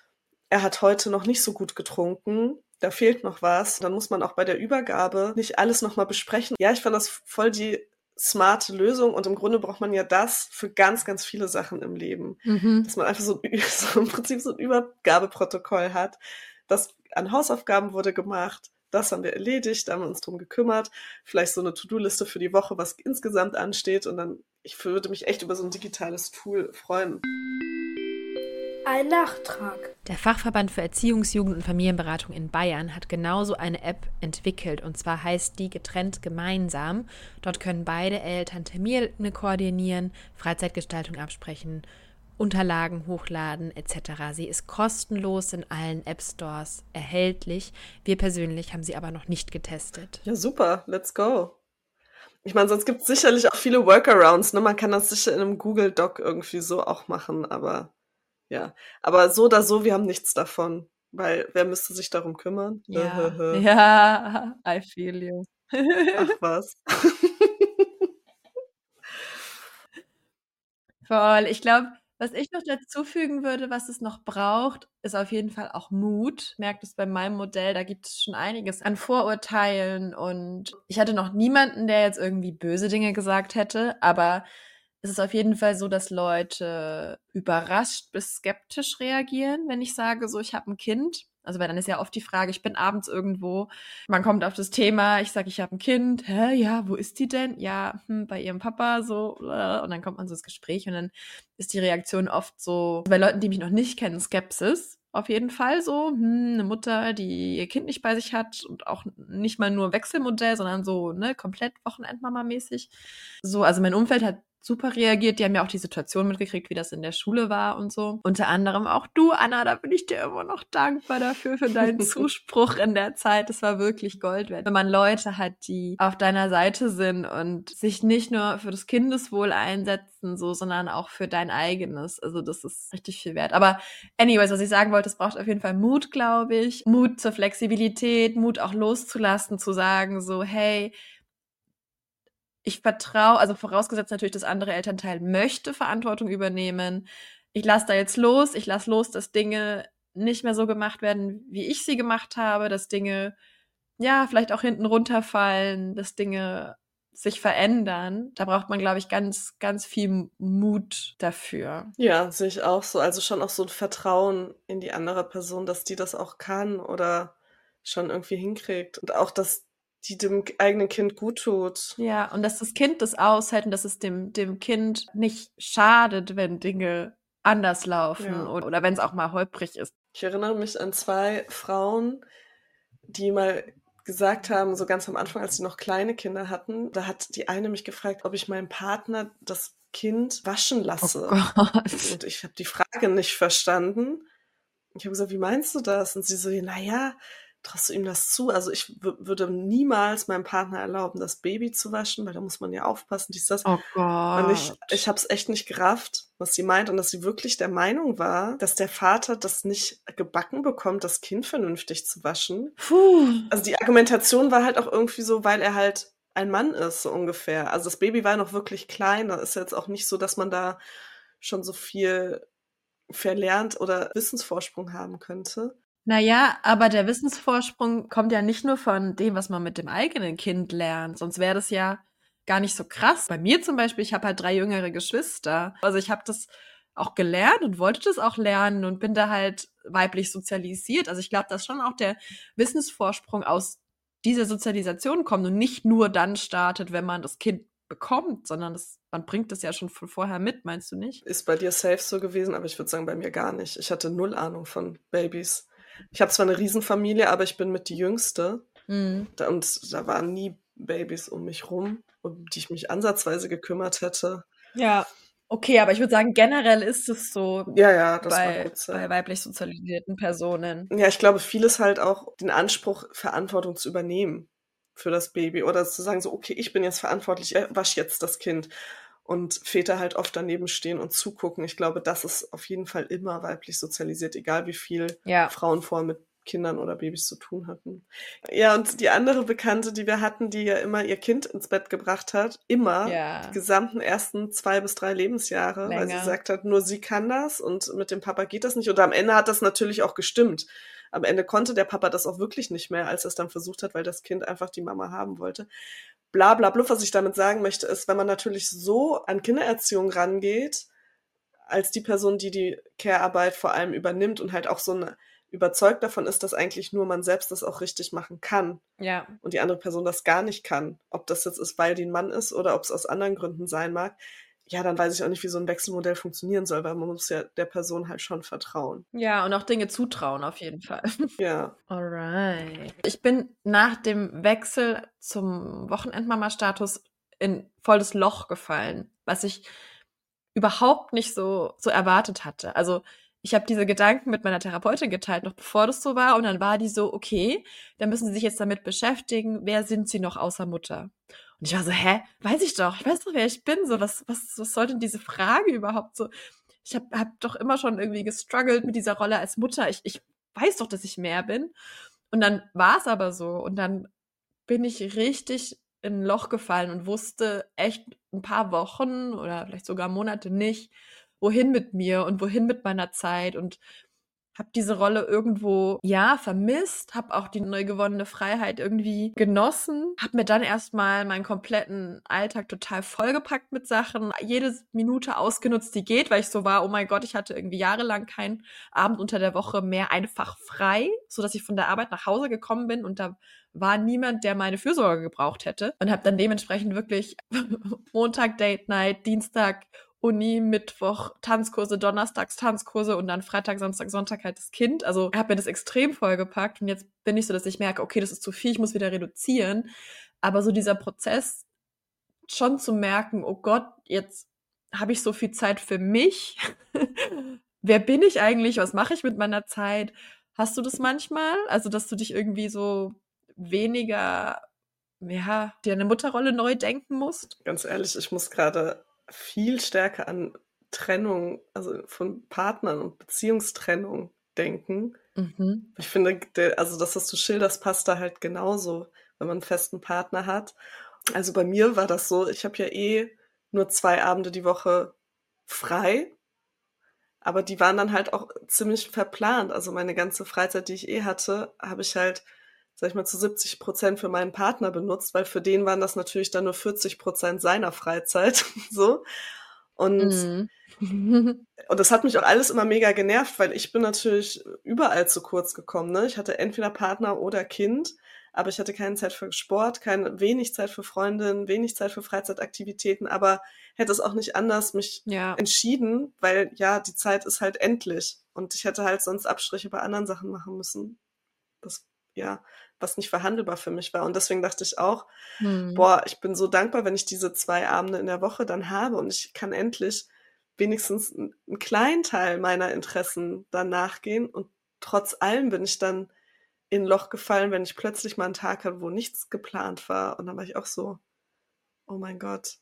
hat heute noch nicht so gut getrunken, da fehlt noch was. Dann muss man auch bei der Übergabe nicht alles nochmal besprechen. Ja, ich fand das voll die smarte Lösung und im Grunde braucht man ja das für ganz, ganz viele Sachen im Leben. Dass man einfach so im Prinzip so ein Übergabeprotokoll hat, das an Hausaufgaben wurde gemacht, das haben wir erledigt, da haben wir uns drum gekümmert, vielleicht so eine To-Do-Liste für die Woche, was insgesamt ansteht und dann, ich würde mich echt über so ein digitales Tool freuen. Ein Nachtrag. Der Fachverband für Erziehungs-, Jugend- und Familienberatung in Bayern hat genauso eine App entwickelt und zwar heißt die Getrennt gemeinsam. Dort können beide Eltern Termine koordinieren, Freizeitgestaltung absprechen, Unterlagen hochladen etc. Sie ist kostenlos in allen App-Stores erhältlich. Wir persönlich haben sie aber noch nicht getestet. Ja, super, let's go. Ich meine, sonst gibt es sicherlich auch viele Workarounds, ne? Man kann das sicher in einem Google-Doc irgendwie so auch machen, aber ja. Aber so oder so, wir haben nichts davon. Weil wer müsste sich darum kümmern? Ja, ja, I feel you. Ach was. Voll. Ich glaube, was ich noch dazu fügen würde, was es noch braucht, ist auf jeden Fall auch Mut. Ich merke das bei meinem Modell, da gibt es schon einiges an Vorurteilen und ich hatte noch niemanden, der jetzt irgendwie böse Dinge gesagt hätte, aber es ist auf jeden Fall so, dass Leute überrascht bis skeptisch reagieren, wenn ich sage, so, ich habe ein Kind. Also, weil dann ist ja oft die Frage, ich bin abends irgendwo, man kommt auf das Thema, ich sage, ich habe ein Kind. Hä, ja, wo ist die denn? Ja, bei ihrem Papa, so. Und dann kommt man so ins Gespräch und dann ist die Reaktion oft so, bei Leuten, die mich noch nicht kennen, Skepsis. Auf jeden Fall so, eine Mutter, die ihr Kind nicht bei sich hat und auch nicht mal nur Wechselmodell, sondern so, ne, komplett Wochenendmama-mäßig. So, also mein Umfeld hat super reagiert. Die haben ja auch die Situation mitgekriegt, wie das in der Schule war und so. Unter anderem auch du, Anna, da bin ich dir immer noch dankbar dafür, für deinen Zuspruch in der Zeit. Das war wirklich Gold wert. Wenn man Leute hat, die auf deiner Seite sind und sich nicht nur für das Kindeswohl einsetzen, so, sondern auch für dein eigenes. Also das ist richtig viel wert. Aber anyways, was ich sagen wollte, es braucht auf jeden Fall Mut, glaube ich. Mut zur Flexibilität, Mut auch loszulassen, zu sagen so, hey, ich vertraue, also vorausgesetzt natürlich, das andere Elternteil möchte Verantwortung übernehmen. Ich lasse da jetzt los, dass Dinge nicht mehr so gemacht werden, wie ich sie gemacht habe, dass Dinge, ja, vielleicht auch hinten runterfallen, dass Dinge sich verändern. Da braucht man, glaube ich, ganz, ganz viel Mut dafür. Ja, sehe ich auch so. Also schon auch so ein Vertrauen in die andere Person, dass die das auch kann oder schon irgendwie hinkriegt. Und auch, dass die dem eigenen Kind gut tut. Ja, und dass das Kind das aushält und dass es dem Kind nicht schadet, wenn Dinge anders laufen Ja. oder wenn es auch mal holprig ist. Ich erinnere mich an 2 Frauen, die mal gesagt haben, so ganz am Anfang, als sie noch kleine Kinder hatten, da hat die eine mich gefragt, ob ich meinem Partner das Kind waschen lasse. Gott. Und ich habe die Frage nicht verstanden. Ich habe gesagt, wie meinst du das? Und sie so, naja, traust du ihm das zu? Also ich würde niemals meinem Partner erlauben, das Baby zu waschen, weil da muss man ja aufpassen, dies, das. Oh Gott. Und ich habe es echt nicht gerafft, was sie meint. Und dass sie wirklich der Meinung war, dass der Vater das nicht gebacken bekommt, das Kind vernünftig zu waschen. Puh. Also die Argumentation war halt auch irgendwie so, weil er halt ein Mann ist, so ungefähr. Also das Baby war noch wirklich klein. Da ist jetzt auch nicht so, dass man da schon so viel verlernt oder Wissensvorsprung haben könnte. Naja, aber der Wissensvorsprung kommt ja nicht nur von dem, was man mit dem eigenen Kind lernt. Sonst wäre das ja gar nicht so krass. Bei mir zum Beispiel, ich habe halt 3 jüngere Geschwister. Also ich habe das auch gelernt und wollte das auch lernen und bin da halt weiblich sozialisiert. Also ich glaube, dass schon auch der Wissensvorsprung aus dieser Sozialisation kommt und nicht nur dann startet, wenn man das Kind bekommt, sondern man bringt das ja schon von vorher mit, meinst du nicht? Ist bei dir safe so gewesen, aber ich würde sagen, bei mir gar nicht. Ich hatte 0 Ahnung von Babys. Ich habe zwar eine Riesenfamilie, aber ich bin mit die Jüngste. Und da waren nie Babys um mich rum, um die ich mich ansatzweise gekümmert hätte. Ja, okay, aber ich würde sagen, generell ist es so Ja, das mag bei gut sein. bei weiblich sozialisierten Personen. Ja, ich glaube, vieles halt auch den Anspruch, Verantwortung zu übernehmen für das Baby oder zu sagen so, okay, ich bin jetzt verantwortlich, ich wasche jetzt das Kind. Und Väter halt oft daneben stehen und zugucken. Ich glaube, das ist auf jeden Fall immer weiblich sozialisiert, egal wie viel Ja. Frauen vorher mit Kindern oder Babys zu tun hatten. Ja, und die andere Bekannte, die wir hatten, die ja immer ihr Kind ins Bett gebracht hat, immer Ja. die gesamten ersten 2 bis 3 Lebensjahre, weil sie Länger. gesagt hat, nur sie kann das und mit dem Papa geht das nicht. Und am Ende hat das natürlich auch gestimmt. Am Ende konnte der Papa das auch wirklich nicht mehr, als er es dann versucht hat, weil das Kind einfach die Mama haben wollte. Bla bla bla. Was ich damit sagen möchte, ist, wenn man natürlich so an Kindererziehung rangeht, als die Person, die die Care-Arbeit vor allem übernimmt und halt auch so überzeugt davon ist, dass eigentlich nur man selbst das auch richtig machen kann Ja. und die andere Person das gar nicht kann. Ob das jetzt ist, weil die ein Mann ist oder ob es aus anderen Gründen sein mag, ja, dann weiß ich auch nicht, wie so ein Wechselmodell funktionieren soll, weil man muss ja der Person halt schon vertrauen. Ja, und auch Dinge zutrauen auf jeden Fall. Ja. Alright. Ich bin nach dem Wechsel zum Wochenendmama-Status in volles Loch gefallen, was ich überhaupt nicht so erwartet hatte. Also ich habe diese Gedanken mit meiner Therapeutin geteilt, noch bevor das so war. Und dann war die so, okay, dann müssen Sie sich jetzt damit beschäftigen, wer sind Sie noch außer Mutter? Und ich war so, weiß ich doch, wer ich bin. So, was soll denn diese Frage überhaupt so? Ich hab doch immer schon irgendwie gestruggelt mit dieser Rolle als Mutter. Ich weiß doch, dass ich mehr bin. Und dann war es aber so. Und dann bin ich richtig in ein Loch gefallen und wusste echt ein paar Wochen oder vielleicht sogar Monate nicht, wohin mit mir und wohin mit meiner Zeit und habe diese Rolle irgendwo, ja, vermisst, habe auch die neu gewonnene Freiheit irgendwie genossen, habe mir dann erstmal meinen kompletten Alltag total vollgepackt mit Sachen, jede Minute ausgenutzt, die geht, weil ich so war, oh mein Gott, ich hatte irgendwie jahrelang keinen Abend unter der Woche mehr einfach frei, sodass ich von der Arbeit nach Hause gekommen bin und da war niemand, der meine Fürsorge gebraucht hätte und habe dann dementsprechend wirklich Montag Date Night, Dienstag Uni, Mittwoch Tanzkurse, donnerstags Tanzkurse und dann Freitag, Samstag, Sonntag halt das Kind. Also habe mir das extrem vollgepackt und jetzt bin ich so, dass ich merke, okay, das ist zu viel, ich muss wieder reduzieren. Aber so dieser Prozess schon zu merken, oh Gott, jetzt habe ich so viel Zeit für mich. Wer bin ich eigentlich? Was mache ich mit meiner Zeit? Hast du das manchmal? Also, dass du dich irgendwie so weniger, ja, dir eine Mutterrolle neu denken musst? Ganz ehrlich, ich muss gerade viel stärker an Trennung, also von Partnern und Beziehungstrennung denken. Mhm. Ich finde, also das, was du schilderst, passt da halt genauso, wenn man einen festen Partner hat. Also bei mir war das so, ich habe ja nur 2 Abende die Woche frei, aber die waren dann halt auch ziemlich verplant. Also meine ganze Freizeit, die ich hatte, habe ich halt, sag ich mal, zu 70% für meinen Partner benutzt, weil für den waren das natürlich dann nur 40% seiner Freizeit, so. Und Mhm. und das hat mich auch alles immer mega genervt, weil ich bin natürlich überall zu kurz gekommen, ne? Ich hatte entweder Partner oder Kind, aber ich hatte keine Zeit für Sport, wenig Zeit für Freundinnen, wenig Zeit für Freizeitaktivitäten, aber hätte es auch nicht anders mich Ja. entschieden, weil ja, die Zeit ist halt endlich und ich hätte halt sonst Abstriche bei anderen Sachen machen müssen. Das, ja, was nicht verhandelbar für mich war. Und deswegen dachte ich auch, Mhm. boah, ich bin so dankbar, wenn ich diese 2 Abende in der Woche dann habe und ich kann endlich wenigstens einen kleinen Teil meiner Interessen dann nachgehen. Und trotz allem bin ich dann in ein Loch gefallen, wenn ich plötzlich mal einen Tag hatte, wo nichts geplant war. Und dann war ich auch so, oh mein Gott,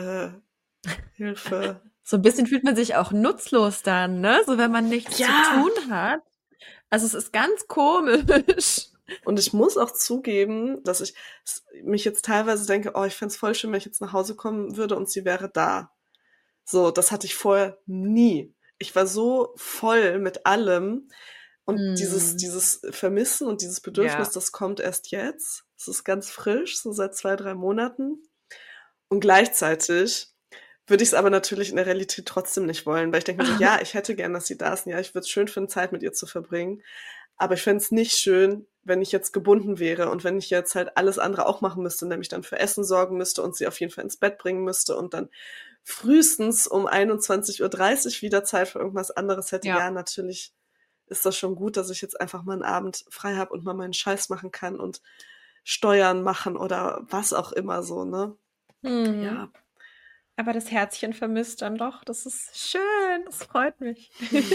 Hilfe. So ein bisschen fühlt man sich auch nutzlos dann, ne? So, wenn man nichts zu Ja! tun hat. Also, es ist ganz komisch. Und ich muss auch zugeben, dass ich mich jetzt teilweise denke, oh, ich fänd's voll schön, wenn ich jetzt nach Hause kommen würde und sie wäre da. So, das hatte ich vorher nie. Ich war so voll mit allem und Mhm. dieses Vermissen und dieses Bedürfnis, Ja. das kommt erst jetzt. Es ist ganz frisch, so seit 2, 3 Monaten. Und gleichzeitig würde ich es aber natürlich in der Realität trotzdem nicht wollen, weil ich denke mir so, ja, ich hätte gern, dass sie da ist. Und ja, ich würde es schön finden, Zeit mit ihr zu verbringen. Aber ich fände es nicht schön, wenn ich jetzt gebunden wäre und wenn ich jetzt halt alles andere auch machen müsste, nämlich dann für Essen sorgen müsste und sie auf jeden Fall ins Bett bringen müsste und dann frühestens um 21:30 Uhr wieder Zeit für irgendwas anderes hätte. Ja. Ja, natürlich ist das schon gut, dass ich jetzt einfach mal einen Abend frei habe und mal meinen Scheiß machen kann und Steuern machen oder was auch immer so, ne? Mhm. Ja. Aber das Herzchen vermisst dann doch. Das ist schön. Das freut mich.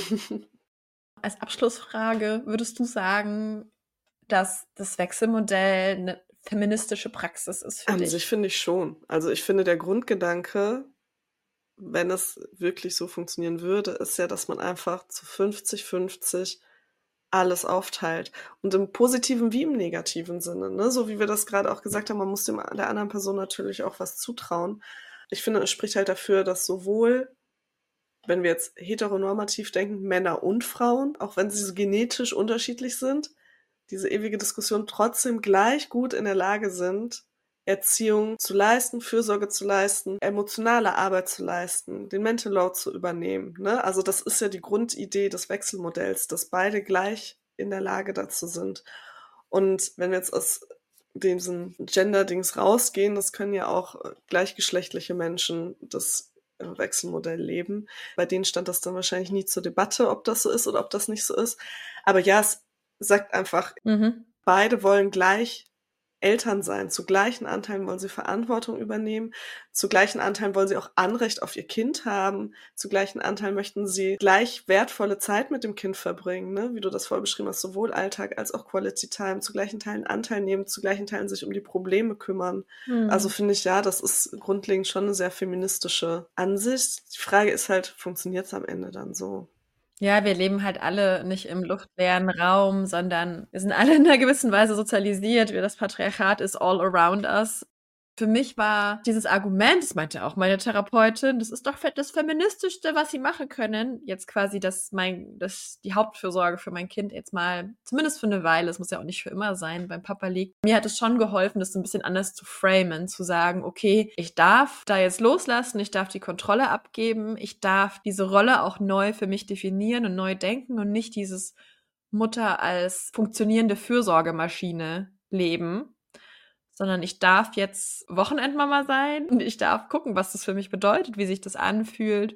Als Abschlussfrage, würdest du sagen, dass das Wechselmodell eine feministische Praxis ist für An dich? sich finde ich schon. Also ich finde, der Grundgedanke, wenn es wirklich so funktionieren würde, ist ja, dass man einfach zu 50-50 alles aufteilt. Und im positiven wie im negativen Sinne, ne? So wie wir das gerade auch gesagt haben, man muss der anderen Person natürlich auch was zutrauen. Ich finde, es spricht halt dafür, dass sowohl, wenn wir jetzt heteronormativ denken, Männer und Frauen, auch wenn sie so genetisch unterschiedlich sind, diese ewige Diskussion trotzdem gleich gut in der Lage sind, Erziehung zu leisten, Fürsorge zu leisten, emotionale Arbeit zu leisten, den Mental Load zu übernehmen. Ne? Also das ist ja die Grundidee des Wechselmodells, dass beide gleich in der Lage dazu sind. Und wenn wir jetzt aus diesem Gender-Dings rausgehen, das können ja auch gleichgeschlechtliche Menschen das Wechselmodell leben. Bei denen stand das dann wahrscheinlich nie zur Debatte, ob das so ist oder ob das nicht so ist. Aber ja, es sagt einfach, Mhm. beide wollen gleich Eltern sein. Zu gleichen Anteilen wollen sie Verantwortung übernehmen. Zu gleichen Anteilen wollen sie auch Anrecht auf ihr Kind haben. Zu gleichen Anteilen möchten sie gleich wertvolle Zeit mit dem Kind verbringen, ne? Wie du das vorher beschrieben hast, sowohl Alltag als auch Quality Time. Zu gleichen Teilen Anteil nehmen, zu gleichen Teilen sich um die Probleme kümmern. Also Mhm. finde ich, ja, das ist grundlegend schon eine sehr feministische Ansicht. Die Frage ist halt, funktioniert es am Ende dann so? Ja, wir leben halt alle nicht im luftleeren Raum, sondern wir sind alle in einer gewissen Weise sozialisiert. Das Patriarchat ist all around us. Für mich war dieses Argument, das meinte auch meine Therapeutin, das ist doch das Feministischste, was sie machen können. Jetzt quasi, dass die Hauptfürsorge für mein Kind jetzt mal, zumindest für eine Weile, es muss ja auch nicht für immer sein, beim Papa liegt. Mir hat es schon geholfen, das so ein bisschen anders zu framen, zu sagen, okay, ich darf da jetzt loslassen, ich darf die Kontrolle abgeben, ich darf diese Rolle auch neu für mich definieren und neu denken und nicht dieses Mutter als funktionierende Fürsorgemaschine leben, sondern ich darf jetzt Wochenendmama sein und ich darf gucken, was das für mich bedeutet, wie sich das anfühlt.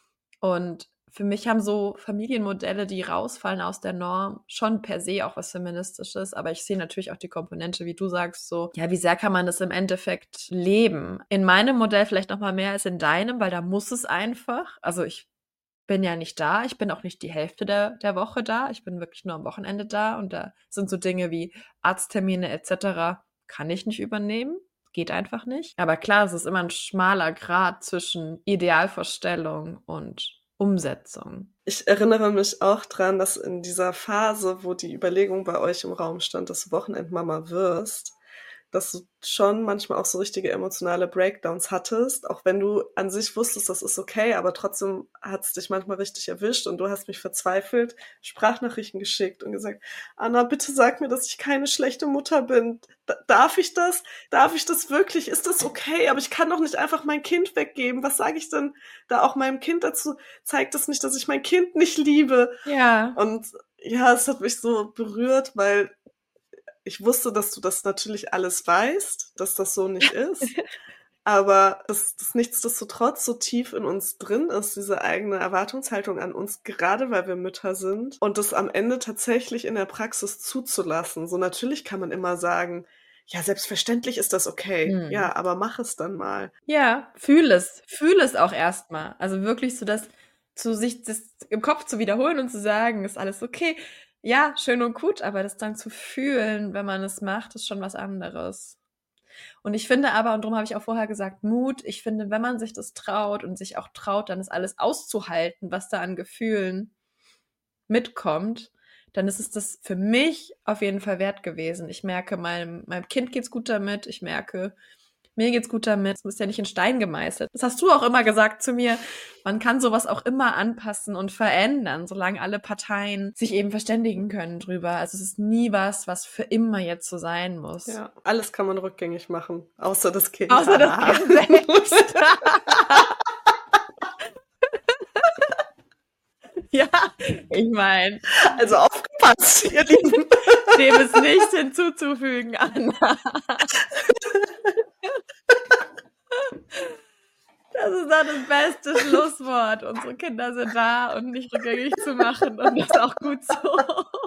Und für mich haben so Familienmodelle, die rausfallen aus der Norm, schon per se auch was Feministisches. Aber ich sehe natürlich auch die Komponente, wie du sagst, so, ja, wie sehr kann man das im Endeffekt leben? In meinem Modell vielleicht noch mal mehr als in deinem, weil da muss es einfach. Also ich bin ja nicht da, ich bin auch nicht die Hälfte der Woche da, ich bin wirklich nur am Wochenende da und da sind so Dinge wie Arzttermine etc. kann ich nicht übernehmen, geht einfach nicht. Aber klar, es ist immer ein schmaler Grat zwischen Idealvorstellung und Umsetzung. Ich erinnere mich auch dran, dass in dieser Phase, wo die Überlegung bei euch im Raum stand, dass du Wochenendmama wirst, dass du schon manchmal auch so richtige emotionale Breakdowns hattest, auch wenn du an sich wusstest, das ist okay, aber trotzdem hat es dich manchmal richtig erwischt und du hast mich verzweifelt Sprachnachrichten geschickt und gesagt, Anna, bitte sag mir, dass ich keine schlechte Mutter bin. Darf ich das? Darf ich das wirklich? Ist das okay? Aber ich kann doch nicht einfach mein Kind weggeben. Was sage ich denn da auch meinem Kind dazu? Zeigt das nicht, dass ich mein Kind nicht liebe? Ja. Und ja, es hat mich so berührt, weil ich wusste, dass du das natürlich alles weißt, dass das so nicht ist, aber dass das nichtsdestotrotz so tief in uns drin ist, diese eigene Erwartungshaltung an uns, gerade weil wir Mütter sind, und das am Ende tatsächlich in der Praxis zuzulassen. So natürlich kann man immer sagen, ja, selbstverständlich ist das okay. Ja, aber mach es dann mal. Ja, fühl es auch erstmal. Also wirklich so sich das im Kopf zu wiederholen und zu sagen, ist alles okay. Ja, schön und gut, aber das dann zu fühlen, wenn man es macht, ist schon was anderes. Und ich finde aber, und darum habe ich auch vorher gesagt, Mut, ich finde, wenn man sich das traut und sich auch traut, dann ist alles auszuhalten, was da an Gefühlen mitkommt, dann ist es das für mich auf jeden Fall wert gewesen. Ich merke, meinem Kind geht's gut damit, ich merke, mir geht's gut damit. Es ist ja nicht in Stein gemeißelt. Das hast du auch immer gesagt zu mir. Man kann sowas auch immer anpassen und verändern, solange alle Parteien sich eben verständigen können drüber. Also es ist nie was für immer jetzt so sein muss. Ja, alles kann man rückgängig machen, außer das Kind. Außer das Kind selbst. Ja, ich meine. Also aufgepasst, ihr Lieben. Dem ist nichts hinzuzufügen, Anna. Das ist dann das beste Schlusswort. Unsere Kinder sind da und nicht rückgängig zu machen und das ist auch gut so.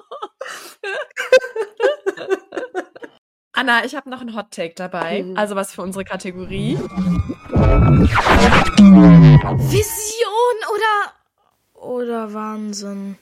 Anna, ich habe noch einen Hot-Take dabei, also was für unsere Kategorie. Vision oder Wahnsinn?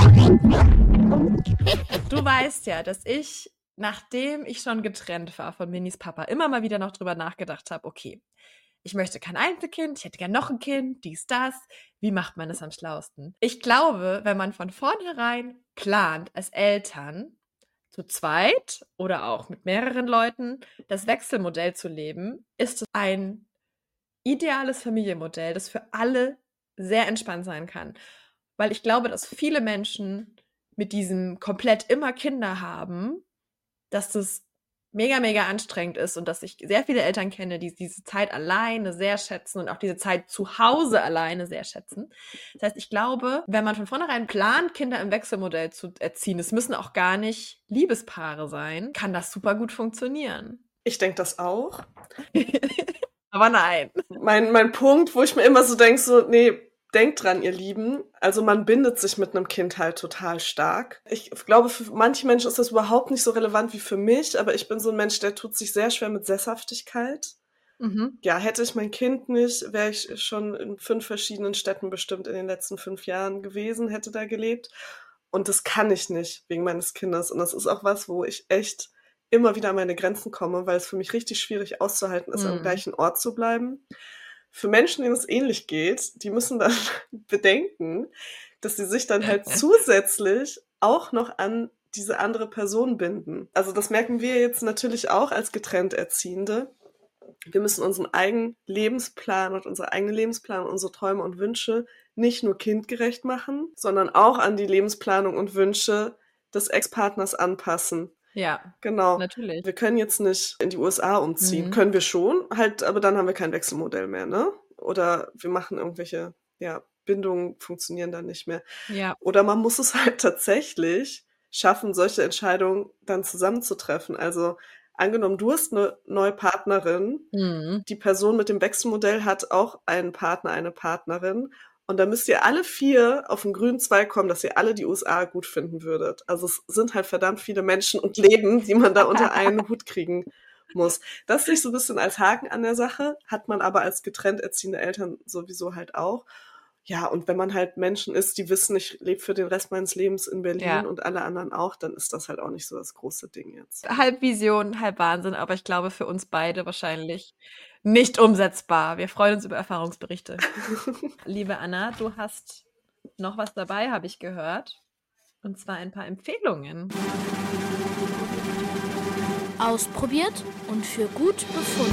Du weißt ja, dass ich, nachdem ich schon getrennt war von Minis Papa, immer mal wieder noch drüber nachgedacht habe, okay, ich möchte kein Einzelkind, ich hätte gern noch ein Kind, dies, das. Wie macht man das am schlausten? Ich glaube, wenn man von vornherein plant, als Eltern zu zweit oder auch mit mehreren Leuten das Wechselmodell zu leben, ist es ein ideales Familienmodell, das für alle sehr entspannt sein kann. Weil ich glaube, dass viele Menschen mit diesem komplett immer Kinder haben, dass das mega, mega anstrengend ist und dass ich sehr viele Eltern kenne, die diese Zeit alleine sehr schätzen und auch diese Zeit zu Hause alleine sehr schätzen. Das heißt, ich glaube, wenn man von vornherein plant, Kinder im Wechselmodell zu erziehen, es müssen auch gar nicht Liebespaare sein, kann das super gut funktionieren. Ich denke das auch. Aber nein. Mein Punkt, wo ich mir immer so denke, so, nee, denkt dran, ihr Lieben. Also man bindet sich mit einem Kind halt total stark. Ich glaube, für manche Menschen ist das überhaupt nicht so relevant wie für mich, aber ich bin so ein Mensch, der tut sich sehr schwer mit Sesshaftigkeit. Ja, hätte ich mein Kind nicht, wäre ich schon in 5 verschiedenen Städten bestimmt in den letzten 5 Jahren gewesen, hätte da gelebt. Und das kann ich nicht wegen meines Kindes. Und das ist auch was, wo ich echt immer wieder an meine Grenzen komme, weil es für mich richtig schwierig auszuhalten ist, am gleichen Ort zu bleiben. Für Menschen, denen es ähnlich geht, die müssen dann bedenken, dass sie sich dann halt zusätzlich auch noch an diese andere Person binden. Also das merken wir jetzt natürlich auch als getrennt Erziehende. Wir müssen unseren eigenen Lebensplan und unsere eigene Lebensplanung, unsere Träume und Wünsche nicht nur kindgerecht machen, sondern auch an die Lebensplanung und Wünsche des Ex-Partners anpassen. Ja, Genau. natürlich. Wir können jetzt nicht in die USA umziehen. Können wir schon, halt, aber dann haben wir kein Wechselmodell mehr, ne? Oder wir machen irgendwelche, Bindungen funktionieren dann nicht mehr. Ja. Oder man muss es halt tatsächlich schaffen, solche Entscheidungen dann zusammenzutreffen. Also angenommen, du hast eine neue Partnerin, die Person mit dem Wechselmodell hat auch einen Partner, eine Partnerin. Und da müsst ihr alle 4 auf den grünen Zweig kommen, dass ihr alle die USA gut finden würdet. Also es sind halt verdammt viele Menschen und Leben, die man da unter einen Hut kriegen muss. Das sehe ich so ein bisschen als Haken an der Sache, hat man aber als getrennt erziehende Eltern sowieso halt auch. Ja, und wenn man halt Menschen ist, die wissen, ich lebe für den Rest meines Lebens in Berlin und alle anderen auch, dann ist das halt auch nicht so das große Ding jetzt. Halb Vision, halb Wahnsinn, aber ich glaube für uns beide wahrscheinlich nicht umsetzbar. Wir freuen uns über Erfahrungsberichte. Liebe Anna, du hast noch was dabei, habe ich gehört. Und zwar ein paar Empfehlungen. Ausprobiert und für gut befunden.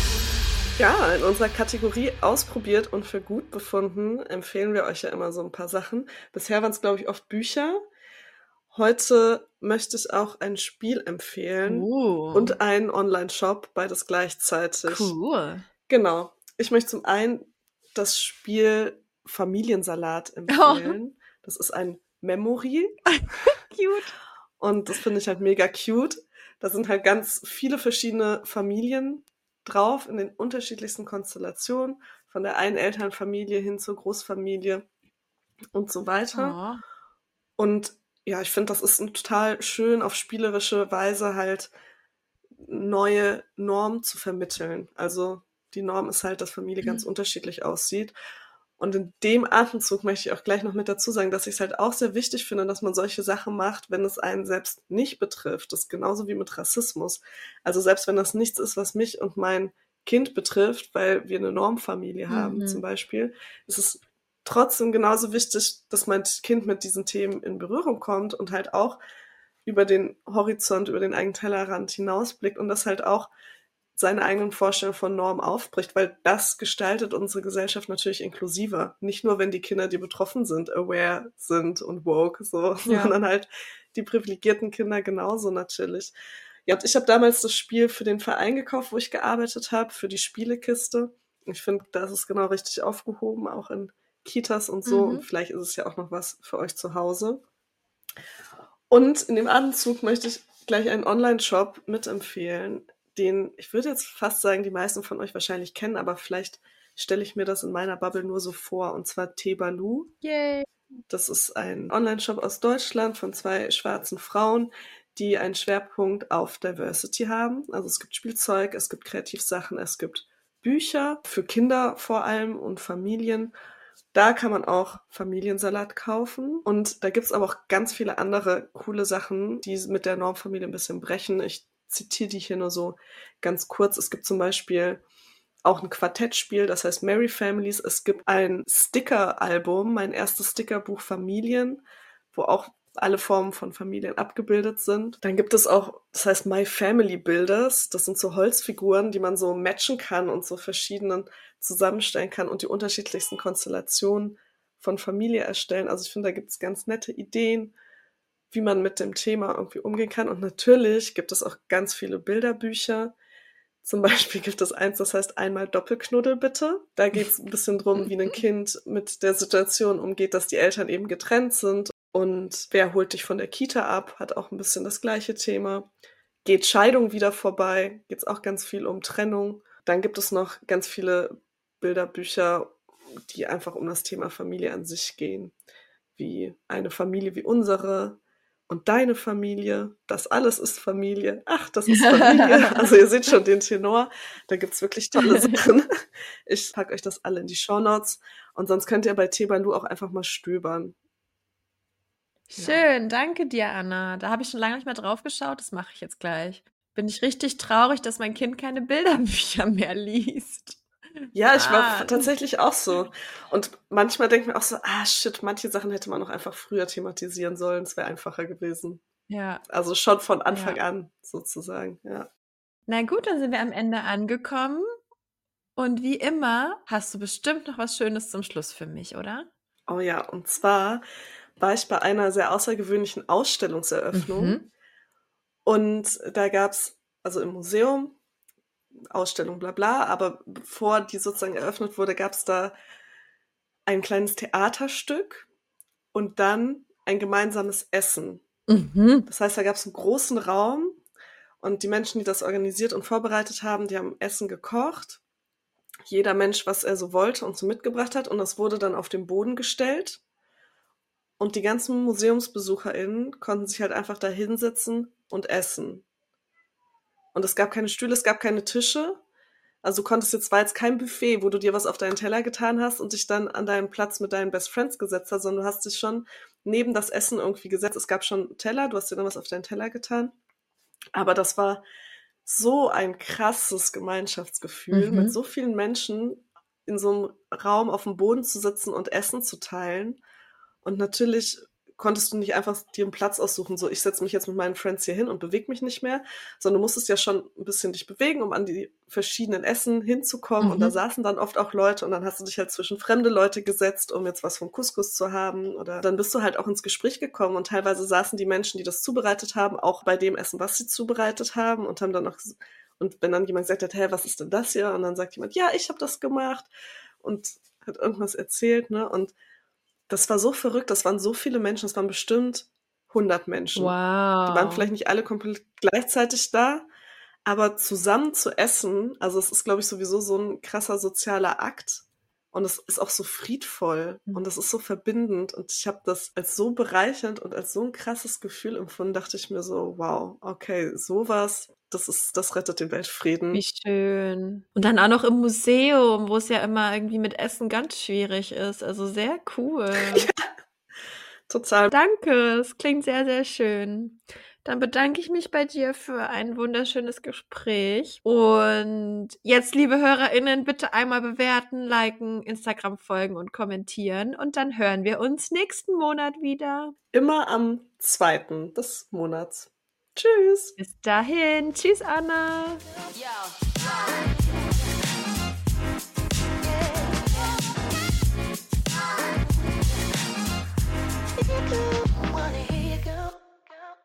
Ja, in unserer Kategorie ausprobiert und für gut befunden empfehlen wir euch ja immer so ein paar Sachen. Bisher waren es, glaube ich, oft Bücher. Heute möchte ich auch ein Spiel empfehlen und einen Online-Shop, beides gleichzeitig. Cool. Genau. Ich möchte zum einen das Spiel Familiensalat empfehlen. Das ist ein Memory. Cute. Und das finde ich halt mega cute. Da sind halt ganz viele verschiedene Familien drauf in den unterschiedlichsten Konstellationen, von der einen Elternfamilie hin zur Großfamilie und so weiter. Und ja, ich finde, das ist ein total schön auf spielerische Weise halt neue Normen zu vermitteln. Also die Norm ist halt, dass Familie ganz unterschiedlich aussieht. Und in dem Atemzug möchte ich auch gleich noch mit dazu sagen, dass ich es halt auch sehr wichtig finde, dass man solche Sachen macht, wenn es einen selbst nicht betrifft. Das ist genauso wie mit Rassismus. Also selbst wenn das nichts ist, was mich und mein Kind betrifft, weil wir eine Normfamilie haben zum Beispiel, ist es trotzdem genauso wichtig, dass mein Kind mit diesen Themen in Berührung kommt und halt auch über den Horizont, über den eigenen Tellerrand hinausblickt und das halt auch seine eigenen Vorstellungen von Normen aufbricht, weil das gestaltet unsere Gesellschaft natürlich inklusiver. Nicht nur, wenn die Kinder, die betroffen sind, aware sind und woke, so, sondern halt die privilegierten Kinder genauso natürlich. Ja, und ich habe damals das Spiel für den Verein gekauft, wo ich gearbeitet habe, für die Spielekiste. Ich finde, das ist genau richtig aufgehoben, auch in Kitas und so. Und vielleicht ist es ja auch noch was für euch zu Hause. Und in dem Atemzug möchte ich gleich einen Online-Shop mitempfehlen, den, ich würde jetzt fast sagen, die meisten von euch wahrscheinlich kennen, aber vielleicht stelle ich mir das in meiner Bubble nur so vor, und zwar Tebalu. Yay. Das ist ein Online-Shop aus Deutschland von 2 schwarzen Frauen, die einen Schwerpunkt auf Diversity haben. Also es gibt Spielzeug, es gibt Kreativsachen, es gibt Bücher für Kinder vor allem und Familien. Da kann man auch Familiensalat kaufen. Und da gibt's aber auch ganz viele andere coole Sachen, die mit der Normfamilie ein bisschen brechen. Ich zitiere die hier nur so ganz kurz. Es gibt zum Beispiel auch ein Quartettspiel, das heißt Merry Families. Es gibt ein Sticker-Album, mein erstes Stickerbuch Familien, wo auch alle Formen von Familien abgebildet sind. Dann gibt es auch, das heißt My Family Builders. Das sind so Holzfiguren, die man so matchen kann und so verschiedenen zusammenstellen kann und die unterschiedlichsten Konstellationen von Familie erstellen. Also ich finde, da gibt es ganz nette Ideen, wie man mit dem Thema irgendwie umgehen kann. Und natürlich gibt es auch ganz viele Bilderbücher. Zum Beispiel gibt es eins, das heißt Einmal Doppelknuddel bitte. Da geht es ein bisschen drum, wie ein Kind mit der Situation umgeht, dass die Eltern eben getrennt sind. Und wer holt dich von der Kita ab, hat auch ein bisschen das gleiche Thema. Geht Scheidung wieder vorbei, geht es auch ganz viel um Trennung. Dann gibt es noch ganz viele Bilderbücher, die einfach um das Thema Familie an sich gehen. Wie eine Familie wie unsere und deine Familie. Das alles ist Familie. Ach, das ist Familie. Also ihr seht schon den Tenor. Da gibt's wirklich tolle Sachen. Ich packe euch das alle in die Shownotes. Und sonst könnt ihr bei Tebalu auch einfach mal stöbern. Schön, danke dir, Anna. Da habe ich schon lange nicht mehr drauf geschaut. Das mache ich jetzt gleich. Bin ich richtig traurig, dass mein Kind keine Bilderbücher mehr liest. Ja, ich war tatsächlich auch so. Und manchmal denke ich mir auch so, shit, manche Sachen hätte man noch einfach früher thematisieren sollen. Es wäre einfacher gewesen. Ja. Also schon von Anfang an, sozusagen, ja. Na gut, dann sind wir am Ende angekommen. Und wie immer hast du bestimmt noch was Schönes zum Schluss für mich, oder? Oh ja, und zwar war ich bei einer sehr außergewöhnlichen Ausstellungseröffnung. Und da gab's, also im Museum, Ausstellung bla bla, aber bevor die sozusagen eröffnet wurde, gab's da ein kleines Theaterstück und dann ein gemeinsames Essen. Das heißt, da gab's einen großen Raum und die Menschen, die das organisiert und vorbereitet haben, die haben Essen gekocht. Jeder Mensch, was er so wollte und so mitgebracht hat. Und das wurde dann auf den Boden gestellt. Und die ganzen MuseumsbesucherInnen konnten sich halt einfach da hinsetzen und essen. Und es gab keine Stühle, es gab keine Tische. Also du konntest jetzt, war jetzt kein Buffet, wo du dir was auf deinen Teller getan hast und dich dann an deinen Platz mit deinen Best Friends gesetzt hast, sondern du hast dich schon neben das Essen irgendwie gesetzt. Es gab schon Teller, du hast dir dann was auf deinen Teller getan. Aber das war so ein krasses Gemeinschaftsgefühl, mit so vielen Menschen in so einem Raum auf dem Boden zu sitzen und Essen zu teilen. Und natürlich konntest du nicht einfach dir einen Platz aussuchen, so ich setze mich jetzt mit meinen Friends hier hin und bewege mich nicht mehr, sondern du musstest ja schon ein bisschen dich bewegen, um an die verschiedenen Essen hinzukommen. Und da saßen dann oft auch Leute und dann hast du dich halt zwischen fremde Leute gesetzt, um jetzt was vom Couscous zu haben. Oder dann bist du halt auch ins Gespräch gekommen und teilweise saßen die Menschen, die das zubereitet haben, auch bei dem Essen, was sie zubereitet haben und haben dann noch, und wenn dann jemand gesagt hat, hey, was ist denn das hier? Und dann sagt jemand, ja, ich habe das gemacht und hat irgendwas erzählt, ne? Und das war so verrückt, das waren so viele Menschen, das waren bestimmt 100 Menschen. Wow. Die waren vielleicht nicht alle komplett gleichzeitig da, aber zusammen zu essen, also es ist, glaube ich, sowieso so ein krasser sozialer Akt und es ist auch so friedvoll und es ist so verbindend und ich habe das als so bereichernd und als so ein krasses Gefühl empfunden, dachte ich mir so, wow, okay, sowas, das rettet den Weltfrieden. Wie schön. Und dann auch noch im Museum, wo es ja immer irgendwie mit Essen ganz schwierig ist. Also sehr cool. Total. Danke, es klingt sehr, sehr schön. Dann bedanke ich mich bei dir für ein wunderschönes Gespräch. Und jetzt, liebe HörerInnen, bitte einmal bewerten, liken, Instagram folgen und kommentieren. Und dann hören wir uns nächsten Monat wieder. Immer am 2. des Monats. Tschüss. Bis dahin. Tschüss, Anna. Yo.